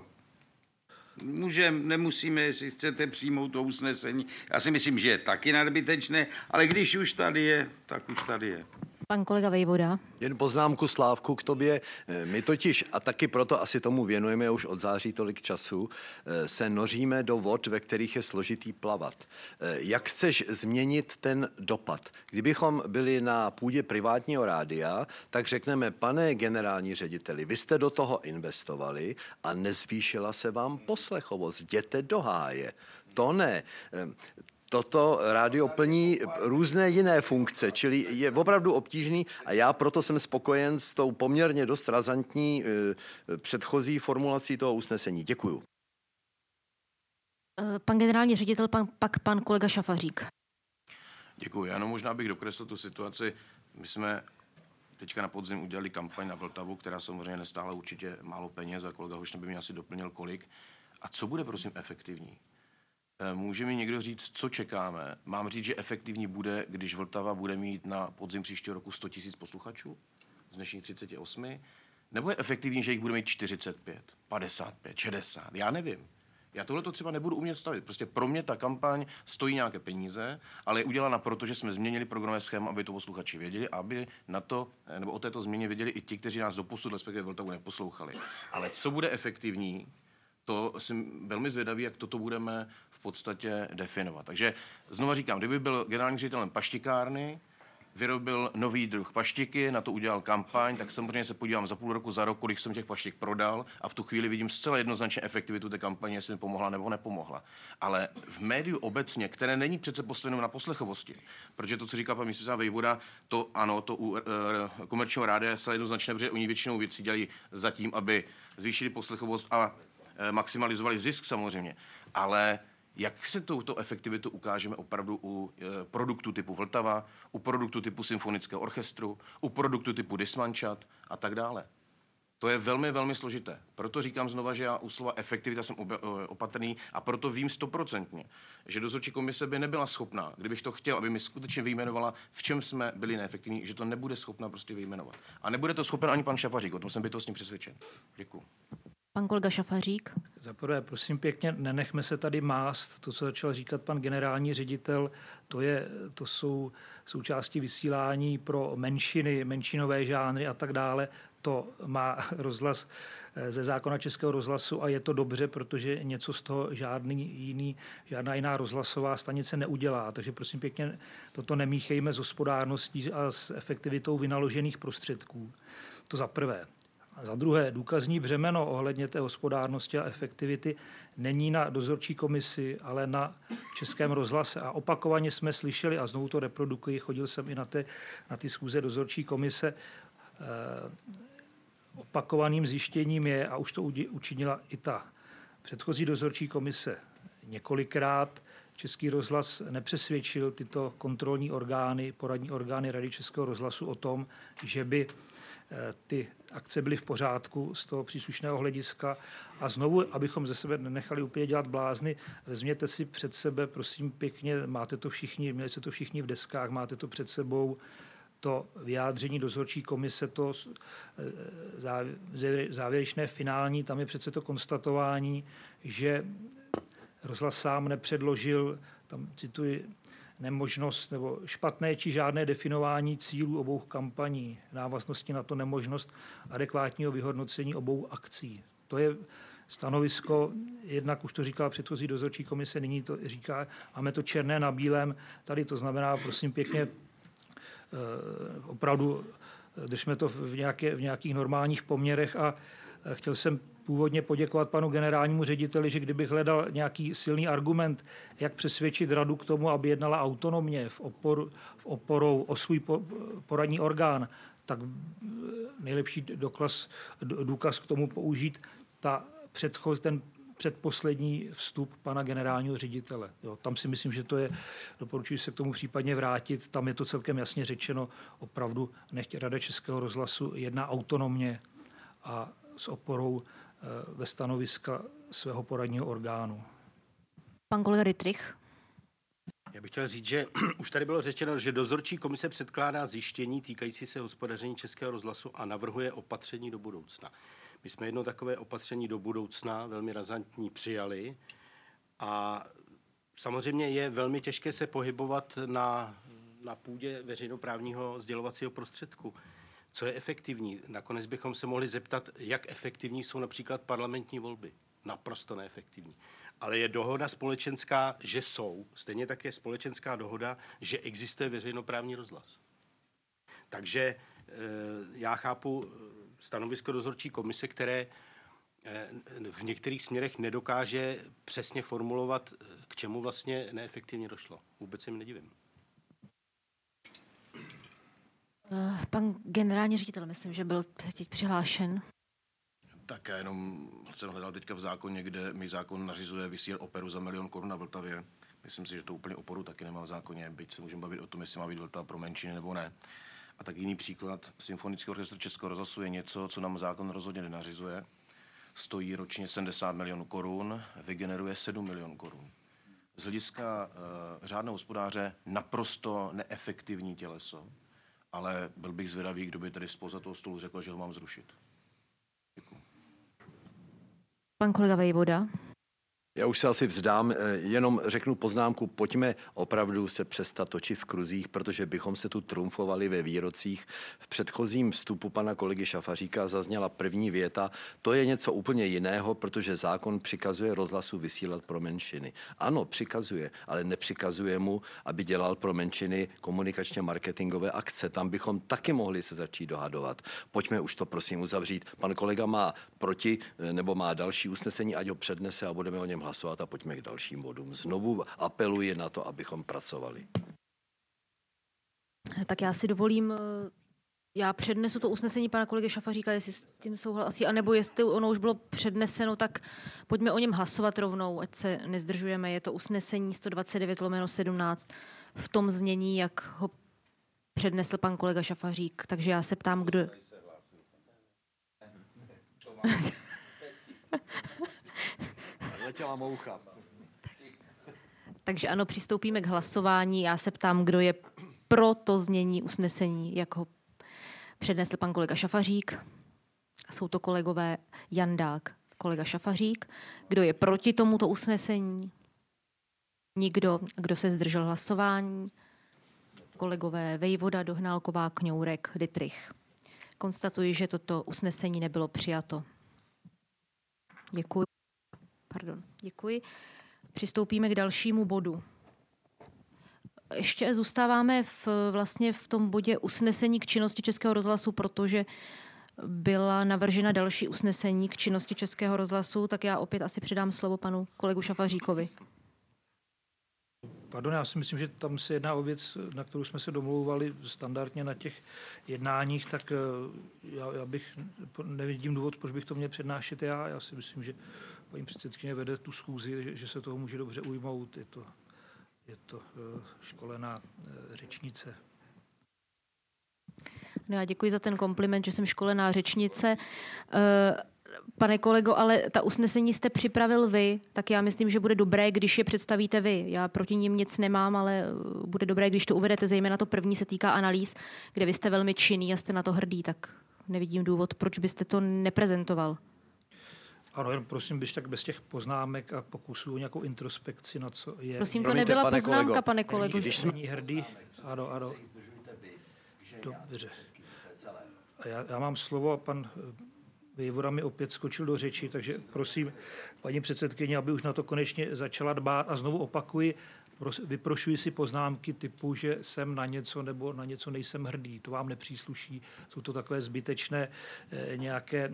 Nemusíme, jestli chcete přijmout to usnesení. Já si myslím, že je taky nadbytečné, ale když už tady je, tak už tady je. Pan kolega Vejvoda. Jen poznámku, Slávku, k tobě. My totiž, a taky proto asi tomu věnujeme už od září tolik času, se noříme do vod, ve kterých je složitý plavat. Jak chceš změnit ten dopad? Kdybychom byli na půdě privátního rádia, tak řekneme, pane generální řediteli, vy jste do toho investovali a nezvýšila se vám poslechovost. Jděte do háje. To ne. Toto rádio plní různé jiné funkce, čili je opravdu obtížný a já proto jsem spokojen s tou poměrně dost razantní předchozí formulací toho usnesení. Děkuju. Pan generální ředitel, pak pan kolega Šafařík. Děkuji. Já možná bych dokreslil tu situaci. My jsme teďka na podzim udělali kampaň na Vltavu, která samozřejmě nestála určitě málo peněz a kolega Hošna by mi asi doplnil kolik. A co bude, prosím, efektivní? Může mi někdo říct, co čekáme? Mám říct, že efektivní bude, když Vltava bude mít na podzim příštího roku 100 000 posluchačů z dnešních 38? Nebo je efektivní, že jich bude mít 45, 55, 60? Já nevím. Já tohle to třeba nebudu umět stavit. Prostě pro mě ta kampaň stojí nějaké peníze, ale je udělána proto, že jsme změnili programové schéma, aby to posluchači věděli, aby na to, nebo o této změně věděli i ti, kteří nás doposud, respektive Vltavu, neposlouchali. Ale co bude efektivní, to jsem velmi zvědavý, jak toto budeme v podstatě definovat. Takže znova říkám, kdyby byl generálním ředitelem paštikárny, vyrobil nový druh paštiky, na to udělal kampaň, tak samozřejmě se podívám za půl roku, za rok, kolik jsem těch paštik prodal a v tu chvíli vidím zcela jednoznačně efektivitu té kampaně, jestli mi pomohla nebo nepomohla. Ale v médiu obecně, které není přece postaveno na poslechovosti, protože to, co říká pan místopředseda Vejvoda, to ano, to u komerčního rádia je zcela jednoznačné, protože oni většinou věcí dělají zatím, aby zvýšili poslechovost a maximalizovali zisk samozřejmě. Ale jak se touto efektivitu ukážeme opravdu u produktu typu Vltava, u produktu typu symfonického orchestru, u produktu typu Dismančat a tak dále. To je velmi, velmi složité. Proto říkám znova, že já u slova efektivita jsem opatrný a proto vím 100%, že dozorčí komise by nebyla schopná, kdybych to chtěl, aby mi skutečně vyjmenovala, v čem jsme byli neefektivní, že to nebude schopná prostě vyjmenovat. A nebude to schopen ani pan Šafařík, o tom jsem bytostně přesvědčen. Děkuji. Pan kolega Šafařík. Za prvé, prosím pěkně, nenechme se tady mást. To, co začal říkat pan generální ředitel, to jsou součásti vysílání pro menšiny, menšinové žánry a tak dále. To má rozhlas ze zákona Českého rozhlasu a je to dobře, protože něco z toho žádná jiná rozhlasová stanice neudělá. Takže prosím pěkně, toto nemíchejme s hospodárností a s efektivitou vynaložených prostředků. To za prvé. A za druhé, důkazní břemeno ohledně té hospodárnosti a efektivity není na dozorčí komisi, ale na Českém rozhlase. A opakovaně jsme slyšeli, a znovu to reprodukuji, chodil jsem i na ty schůze dozorčí komise, opakovaným zjištěním je, a už to učinila i ta předchozí dozorčí komise několikrát, Český rozhlas nepřesvědčil tyto kontrolní orgány, poradní orgány Rady Českého rozhlasu o tom, že by ty akce byly v pořádku z toho příslušného hlediska. A znovu, abychom ze sebe nenechali úplně dělat blázny, vezměte si před sebe, prosím pěkně, máte to všichni, měli se to všichni v deskách, máte to před sebou, to vyjádření dozorčí komise, to závěrečné finální, tam je přece to konstatování, že rozhlas sám nepředložil, tam cituji, nemožnost nebo špatné či žádné definování cílů obou kampaní, návaznosti na to nemožnost adekvátního vyhodnocení obou akcí. To je stanovisko, jednak už to říkala předchozí dozorčí komise, nyní to říká, máme to černé na bílém, tady to znamená, prosím pěkně, opravdu držme to v nějakých normálních poměrech a chtěl jsem původně poděkovat panu generálnímu řediteli, že kdybych hledal nějaký silný argument, jak přesvědčit radu k tomu, aby jednala autonomně v oporou o svůj poradní orgán, tak nejlepší důkaz k tomu použít ten předposlední vstup pana generálního ředitele. Jo, tam si myslím, že to je, doporučuji se k tomu případně vrátit, tam je to celkem jasně řečeno, opravdu nechť Rada Českého rozhlasu jedná autonomně a s oporou ve stanoviska svého poradního orgánu. Pan kolega Dittrich. Já bych chtěl říct, že už tady bylo řečeno, že dozorčí komise předkládá zjištění týkající se hospodaření Českého rozhlasu a navrhuje opatření do budoucna. My jsme jedno takové opatření do budoucna velmi razantní přijali a samozřejmě je velmi těžké se pohybovat na půdě veřejnoprávního sdělovacího prostředku. Co je efektivní? Nakonec bychom se mohli zeptat, jak efektivní jsou například parlamentní volby. Naprosto neefektivní. Ale je dohoda společenská, že jsou. Stejně tak je společenská dohoda, že existuje veřejnoprávní rozhlas. Takže já chápu stanovisko dozorčí komise, které v některých směrech nedokáže přesně formulovat, k čemu vlastně neefektivně došlo. Vůbec se mi nedivím. Pan generální ředitel, myslím, že byl teď přihlášen. Tak já jenom jsem hledal teďka v zákoně, kde mi zákon nařizuje vysílat operu za 1 000 000 korun na Vltavě. Myslím si, že to úplně oporu taky nemá v zákoně, byť se můžeme bavit o tom, jestli má být Vltava pro menšiny nebo ne. A tak jiný příklad, Symfonický orchestr Českého rozhlasu je něco, co nám zákon rozhodně nenařizuje. Stojí ročně 70 milionů korun, vygeneruje 7 milionů korun. Z hlediska řádného hospodáře naprosto neefektivní těleso, ale byl bych zvědavý, kdo by tady spoza toho stolu řekl, že ho mám zrušit. Děkuji. Pan kolega Vejvoda. Já už se asi vzdám, jenom řeknu poznámku, pojďme opravdu se přestat točit v kruzích, protože bychom se tu trumfovali ve výrocích. V předchozím vstupu pana kolegy Šafaříka zazněla první věta, to je něco úplně jiného, protože zákon přikazuje rozhlasu vysílat pro menšiny. Ano, přikazuje, ale nepřikazuje mu, aby dělal pro menšiny komunikačně marketingové akce. Tam bychom taky mohli se začít dohadovat. Pojďme už to prosím uzavřít. Pan kolega má proti, nebo má další usnesení, ať ho přednese a budeme o něm hlasovat a pojďme k dalším bodům. Znovu apeluji na to, abychom pracovali. Tak já si dovolím, já přednesu to usnesení pana kolegy Šafaříka, jestli s tím souhlasí, anebo jestli ono už bylo předneseno, tak pojďme o něm hlasovat rovnou, ať se nezdržujeme. Je to usnesení 129/17 v tom znění, jak ho přednesl pan kolega Šafařík. Takže já se ptám, kdo... Letěla moucha. Takže ano, přistoupíme k hlasování. Já se ptám, kdo je pro to znění usnesení, jak ho přednesl pan kolega Šafařík. Jsou to kolegové Jandák, kolega Šafařík. Kdo je proti tomuto usnesení? Nikdo. Kdo se zdržel hlasování? Kolegové Vejvoda, Dohnálková, Kňourek, Dittrich. Konstatuji, že toto usnesení nebylo přijato. Děkuji. Přistoupíme k dalšímu bodu. Ještě zůstáváme vlastně v tom bodě usnesení k činnosti Českého rozhlasu, protože byla navržena další usnesení k činnosti Českého rozhlasu, tak já opět asi předám slovo panu kolegu Šafaříkovi. Pardon, já si myslím, že tam se jedná o věc, na kterou jsme se domlouvali standardně na těch jednáních, tak já bych nevidím důvod, proč bych to měl přednášet já. Já si myslím, že paní předsedkyně vede tu schůzi, že se toho může dobře ujmout. Je to školená řečnice. No já děkuji za ten kompliment, že jsem školená řečnice. Pane kolego, ale ta usnesení jste připravil vy, tak já myslím, že bude dobré, když je představíte vy. Já proti nim nic nemám, ale bude dobré, když to uvedete, zejména to první se týká analýz, kde vy jste velmi činný a jste na to hrdý, tak nevidím důvod, proč byste to neprezentoval. Ano, jenom prosím, když tak bez těch poznámek a pokusů o nějakou introspekci, na co je. Prosím, to nebyla poznámka, pane kolego. Když jsme hrdý, ano. Dobře. A já mám slovo a pan Vejvoda mi opět skočil do řeči, takže prosím paní předsedkyně, aby už na to konečně začala dbát a znovu opakuji, vyprošuji si poznámky typu, že jsem na něco nebo na něco nejsem hrdý. To vám nepřísluší. Jsou to takové zbytečné nějaké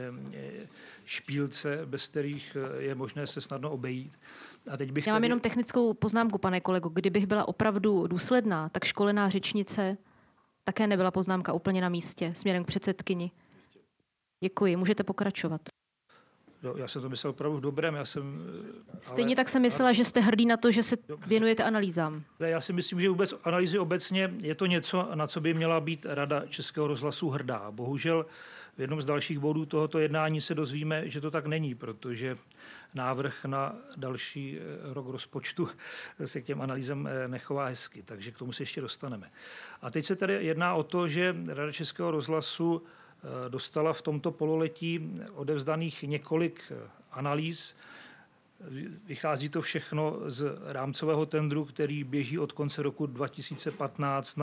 špílce, bez kterých je možné se snadno obejít. A teď bych já mám jenom technickou poznámku, pane kolego. Kdybych byla opravdu důsledná, tak školená řečnice také nebyla poznámka úplně na místě směrem k předsedkyni. Děkuji, můžete pokračovat. No, já jsem to myslel opravdu v dobrém. Stejně tak jsem myslela, že jste hrdý na to, že se věnujete analýzám. Já si myslím, že vůbec analýzy obecně je to něco, na co by měla být Rada Českého rozhlasu hrdá. Bohužel v jednom z dalších bodů tohoto jednání se dozvíme, že to tak není, protože návrh na další rok rozpočtu se k těm analýzám nechová hezky, takže k tomu se ještě dostaneme. A teď se tady jedná o to, že Rada Českého rozhlasu dostala v tomto pololetí odevzdaných několik analýz. Vychází to všechno z rámcového tendru, který běží od konce roku 2015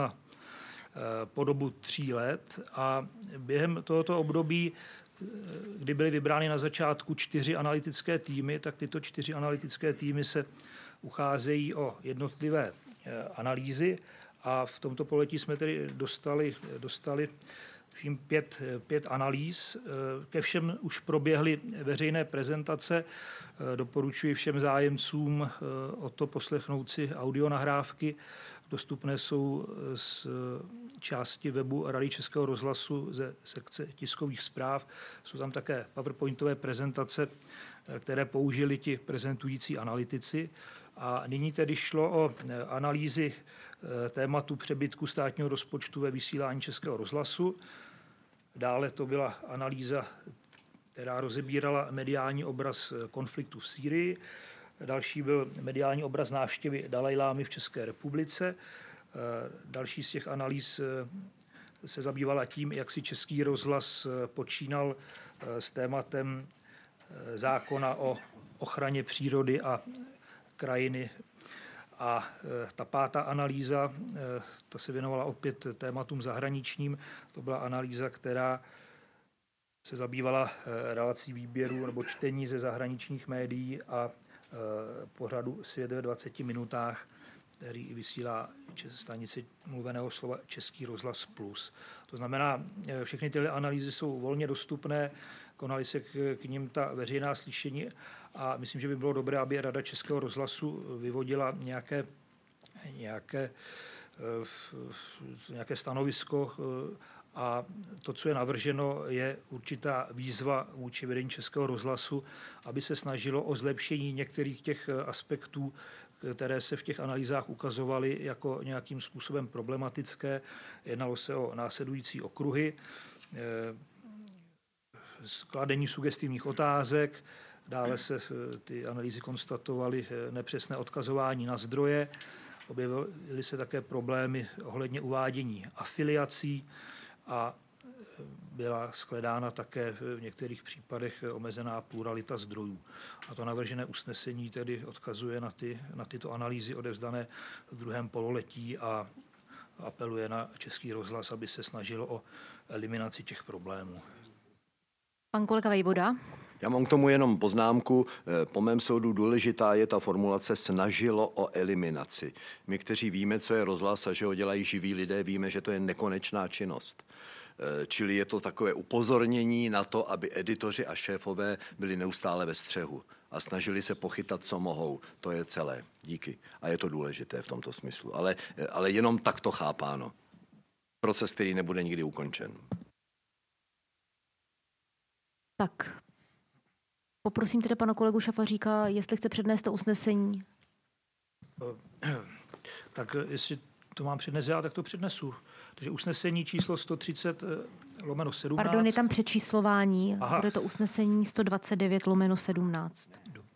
po dobu 3 let. A během tohoto období, kdy byly vybrány na začátku 4 analytické týmy, tak tyto 4 analytické týmy se ucházejí o jednotlivé analýzy. A v tomto pololetí jsme tedy dostali 5 analýz. Ke všem už proběhly veřejné prezentace. Doporučuji všem zájemcům o to poslechnout si audionahrávky. Dostupné jsou z části webu Rady Českého rozhlasu ze sekce tiskových zpráv. Jsou tam také PowerPointové prezentace, které použili ti prezentující analytici. A nyní tedy šlo o analýzy tématu přebytku státního rozpočtu ve vysílání Českého rozhlasu. Dále to byla analýza, která rozebírala mediální obraz konfliktu v Sýrii. Další byl mediální obraz návštěvy Dalajlámy v České republice. Další z těch analýz se zabývala tím, jak si Český rozhlas počínal s tématem zákona o ochraně přírody a krajiny. A ta pátá analýza, ta se věnovala opět tématům zahraničním. To byla analýza, která se zabývala relací výběru nebo čtení ze zahraničních médií a pořadu Svět ve 20 minutách, který vysílá stanice mluveného slova Český rozhlas Plus. To znamená, všechny tyhle analýzy jsou volně dostupné, konaly se k nim ta veřejná slyšení a myslím, že by bylo dobré, aby Rada Českého rozhlasu vyvodila nějaké stanovisko a to, co je navrženo, je určitá výzva vůči vedení Českého rozhlasu, aby se snažilo o zlepšení některých těch aspektů, které se v těch analýzách ukazovaly jako nějakým způsobem problematické. Jednalo se o následující okruhy: skladení sugestivních otázek, dále se ty analýzy konstatovaly nepřesné odkazování na zdroje, objevily se také problémy ohledně uvádění afiliací a byla shledána také v některých případech omezená pluralita zdrojů. A to navržené usnesení tedy odkazuje na tyto analýzy odevzdané v druhém pololetí a apeluje na Český rozhlas, aby se snažilo o eliminaci těch problémů. Pan kolega Vejvoda. Já mám k tomu jenom poznámku. Po mém soudu důležitá je ta formulace snažilo o eliminaci. My, kteří víme, co je rozhlas a že ho dělají živí lidé, víme, že to je nekonečná činnost. Čili je to takové upozornění na to, aby editoři a šéfové byli neustále ve střehu a snažili se pochytat, co mohou. To je celé. Díky. A je to důležité v tomto smyslu. Ale jenom takto chápáno. Proces, který nebude nikdy ukončen. Tak, poprosím tedy pana kolegu Šafaříka, jestli chce přednést to usnesení. Tak jestli to mám přednést já, tak to přednesu. Takže usnesení číslo 130/17. Pardon, je tam přečíslování. Aha. Bude to usnesení 129/17.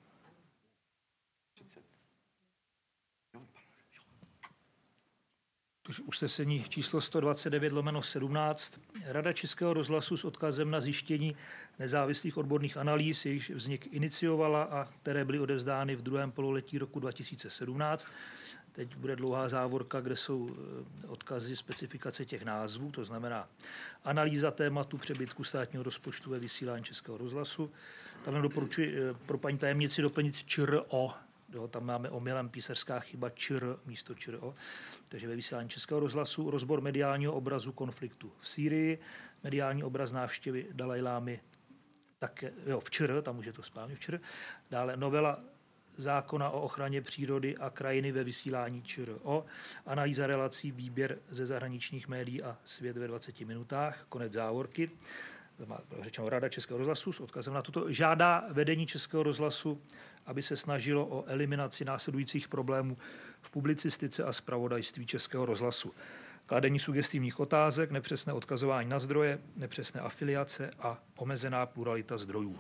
Usnesení číslo 129/17. Rada Českého rozhlasu s odkazem na zjištění nezávislých odborných analýz, jejichž vznik iniciovala a které byly odevzdány v druhém pololetí roku 2017. Teď bude dlouhá závorka, kde jsou odkazy, specifikace těch názvů, to znamená analýza tématu přebytku státního rozpočtu ve vysílání Českého rozhlasu. Tam doporučuji pro paní tajemnici doplnit ČRO. Tam máme omylem písařská chyba ČR místo ČRO. Takže ve vysílání Českého rozhlasu rozbor mediálního obrazu konfliktu v Sýrii, mediální obraz návštěvy Dalajlámy také, v ČR, tam už je to správně v ČR. Dále novela zákona o ochraně přírody a krajiny ve vysílání ČRO, analýza relací, výběr ze zahraničních médií a Svět ve 20 minutách, konec závorky. Řečeno Rada Českého rozhlasu s odkazem na toto žádá vedení Českého rozhlasu, aby se snažilo o eliminaci následujících problémů v publicistice a zpravodajství Českého rozhlasu. Kladení sugestivních otázek, nepřesné odkazování na zdroje, nepřesné afiliace a omezená pluralita zdrojů.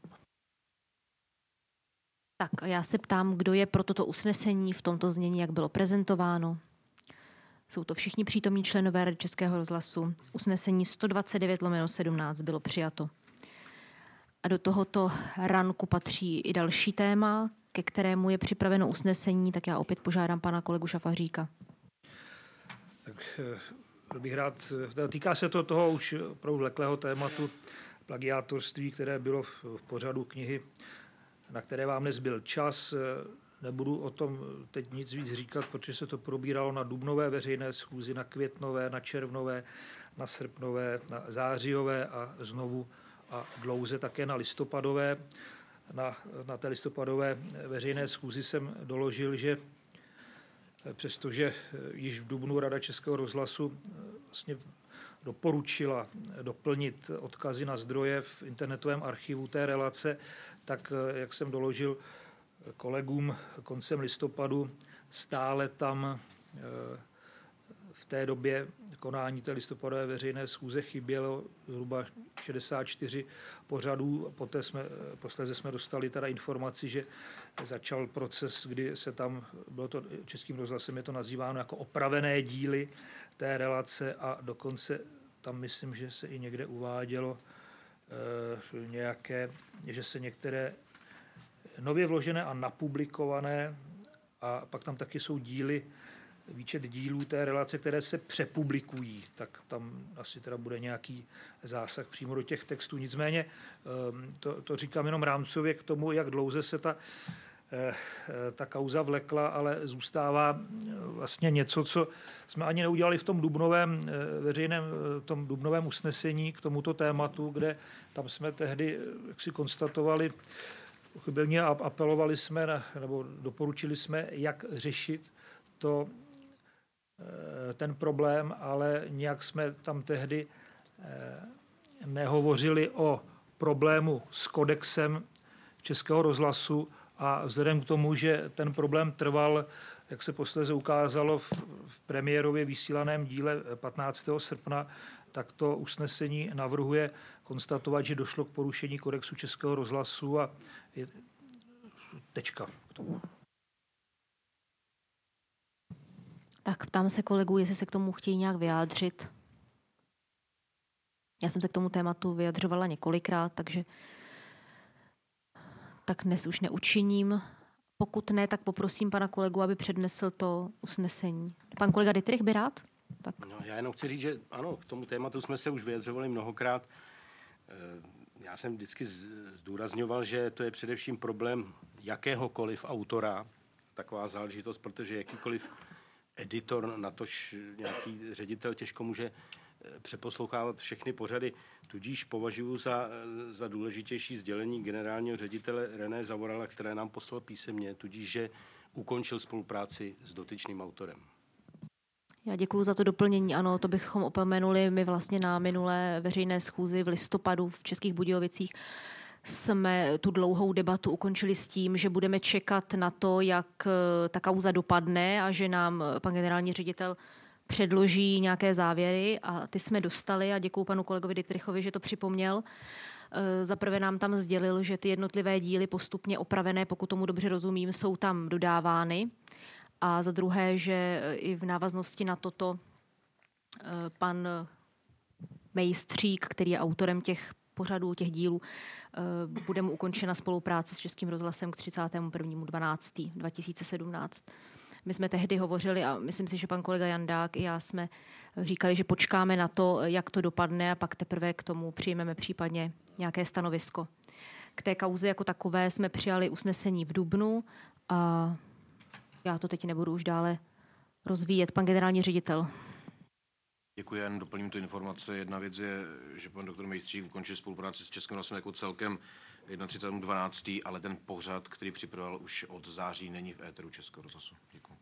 Tak a já se ptám, kdo je pro toto usnesení v tomto znění, jak bylo prezentováno. Jsou to všichni přítomní členové Rady Českého rozhlasu. Usnesení 129/17 bylo přijato. A do tohoto ranku patří i další téma, ke kterému je připraveno usnesení, tak já opět požádám pana kolegu Šafaříka. Tak bych rád, týká se to toho už opravdu vleklého tématu plagiátorství, které bylo v pořadu knihy, na které vám nezbyl čas. Nebudu o tom teď nic víc říkat, protože se to probíralo na dubnové veřejné schůzi, na květnové, na červnové, na srpnové, na zářijové a znovu a dlouze také na listopadové. Na té listopadové veřejné schůzi jsem doložil, že přestože již v dubnu Rada Českého rozhlasu vlastně doporučila doplnit odkazy na zdroje v internetovém archivu té relace, tak, jak jsem doložil kolegům koncem listopadu, stále tam v té době konání té listopadové veřejné schůze chybělo zhruba 64 pořadů. Posléze jsme dostali teda informaci, že začal proces, kdy se tam, bylo to Českým rozhlasem, je to nazýváno jako opravené díly té relace a dokonce tam myslím, že se i někde uvádělo že se některé nově vložené a napublikované, a pak tam taky jsou díly, výčet dílů té relace, které se přepublikují, tak tam asi teda bude nějaký zásah přímo do těch textů. Nicméně to říkám jenom rámcově k tomu, jak dlouze se ta kauza vlekla, ale zůstává vlastně něco, co jsme ani neudělali v tom dubnovém usnesení k tomuto tématu, kde tam jsme tehdy jaksi konstatovali pochybně a apelovali jsme, nebo doporučili jsme, jak řešit ten problém, ale nějak jsme tam tehdy nehovořili o problému s kodexem Českého rozhlasu a vzhledem k tomu, že ten problém trval, jak se posléze ukázalo v premiérově vysílaném díle 15. srpna, tak to usnesení navrhuje konstatovat, že došlo k porušení kodexu Českého rozhlasu a je tečka k tomu. Tak ptám se kolegů, jestli se k tomu chtějí nějak vyjádřit. Já jsem se k tomu tématu vyjadřovala několikrát, takže tak dnes už neučiním. Pokud ne, tak poprosím pana kolegu, aby přednesl to usnesení. Pan kolega Dittrich by rád? Tak. No, já jenom chci říct, že ano, k tomu tématu jsme se už vyjadřovali mnohokrát. Já jsem vždycky zdůrazňoval, že to je především problém jakéhokoliv autora, taková záležitost, protože jakýkoliv editor, natož nějaký ředitel těžko může přeposlouchávat všechny pořady. Tudíž považuji za důležitější sdělení generálního ředitele René Zavorala, které nám poslal písemně, tudíž, že ukončil spolupráci s dotyčným autorem. Já děkuji za to doplnění. Ano, to bychom opomenuli. My vlastně na minulé veřejné schůzi v listopadu v Českých Budějovicích jsme tu dlouhou debatu ukončili s tím, že budeme čekat na to, jak ta kauza dopadne a že nám pan generální ředitel předloží nějaké závěry a ty jsme dostali a děkuji panu kolegovi Dittrichovi, že to připomněl. Zaprvé nám tam sdělil, že ty jednotlivé díly postupně opravené, pokud tomu dobře rozumím, jsou tam dodávány. A za druhé, že i v návaznosti na toto pan Mejstřík, který je autorem těch pořadů, těch dílů, bude mu ukončena spolupráce s Českým rozhlasem k 31.12.2017. My jsme tehdy hovořili a myslím si, že pan kolega Jandák i já jsme říkali, že počkáme na to, jak to dopadne a pak teprve k tomu přijmeme případně nějaké stanovisko. K té kauze jako takové jsme přijali usnesení v dubnu a já to teď nebudu už dále rozvíjet. Pan generální ředitel. Děkuji, jen doplním tu informaci. Jedna věc je, že pan doktor Mejstřík ukončil spolupráci s Českým rozhlasem jako celkem 31.12., ale ten pořad, který připravoval už od září, není v éteru Českého rozhlasu. Děkuji.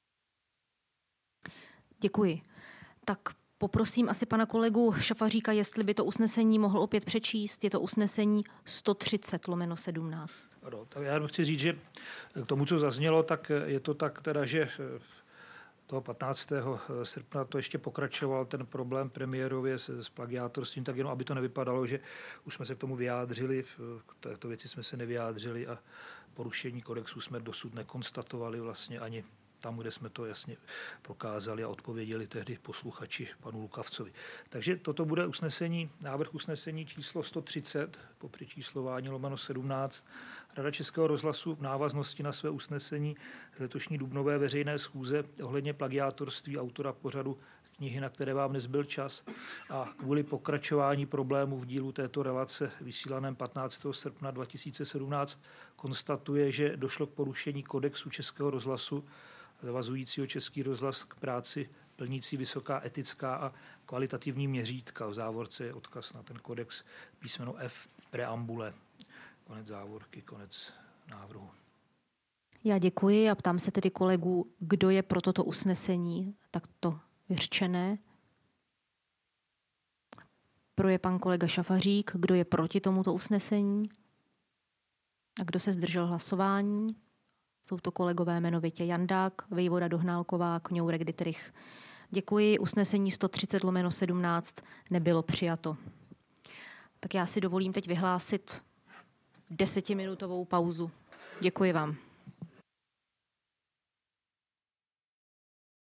Děkuji. Tak poprosím asi pana kolegu Šafaříka, jestli by to usnesení mohl opět přečíst. Je to usnesení 130/17. Ano, tak já chci říct, že k tomu, co zaznělo, tak je to tak teda, že toho 15. srpna to ještě pokračoval ten problém premiérově s plagiátorstvím, tak jenom aby to nevypadalo, že už jsme se k tomu vyjádřili, k této věci jsme se nevyjádřili a porušení kodexu jsme dosud nekonstatovali vlastně ani tam, kde jsme to jasně prokázali a odpověděli tehdy posluchači panu Lukavcovi. Takže toto bude návrh usnesení číslo 130 po přečíslování /17. Rada Českého rozhlasu v návaznosti na své usnesení z letošní dubnové veřejné schůze ohledně plagiátorství autora pořadu knihy, na které vám nezbyl čas, a kvůli pokračování problémů v dílu této relace vysílaném 15. srpna 2017 konstatuje, že došlo k porušení kodexu Českého rozhlasu zavazujícího Český rozhlas k práci plnící vysoká etická a kvalitativní měřítka. V závorce je odkaz na ten kodex písmeno F preambule. Konec závorky, konec návrhu. Já děkuji a ptám se tedy kolegů, kdo je pro toto usnesení takto vyřčené. Pro je pan kolega Šafařík, kdo je proti tomuto usnesení a kdo se zdržel hlasování. Jsou to kolegové jmenovitě Jandák, Vejvoda, Dohnálková, Kňourek, Dittrich. Děkuji, usnesení 130/17 nebylo přijato. Tak já si dovolím teď vyhlásit 10minutovou pauzu. Děkuji vám.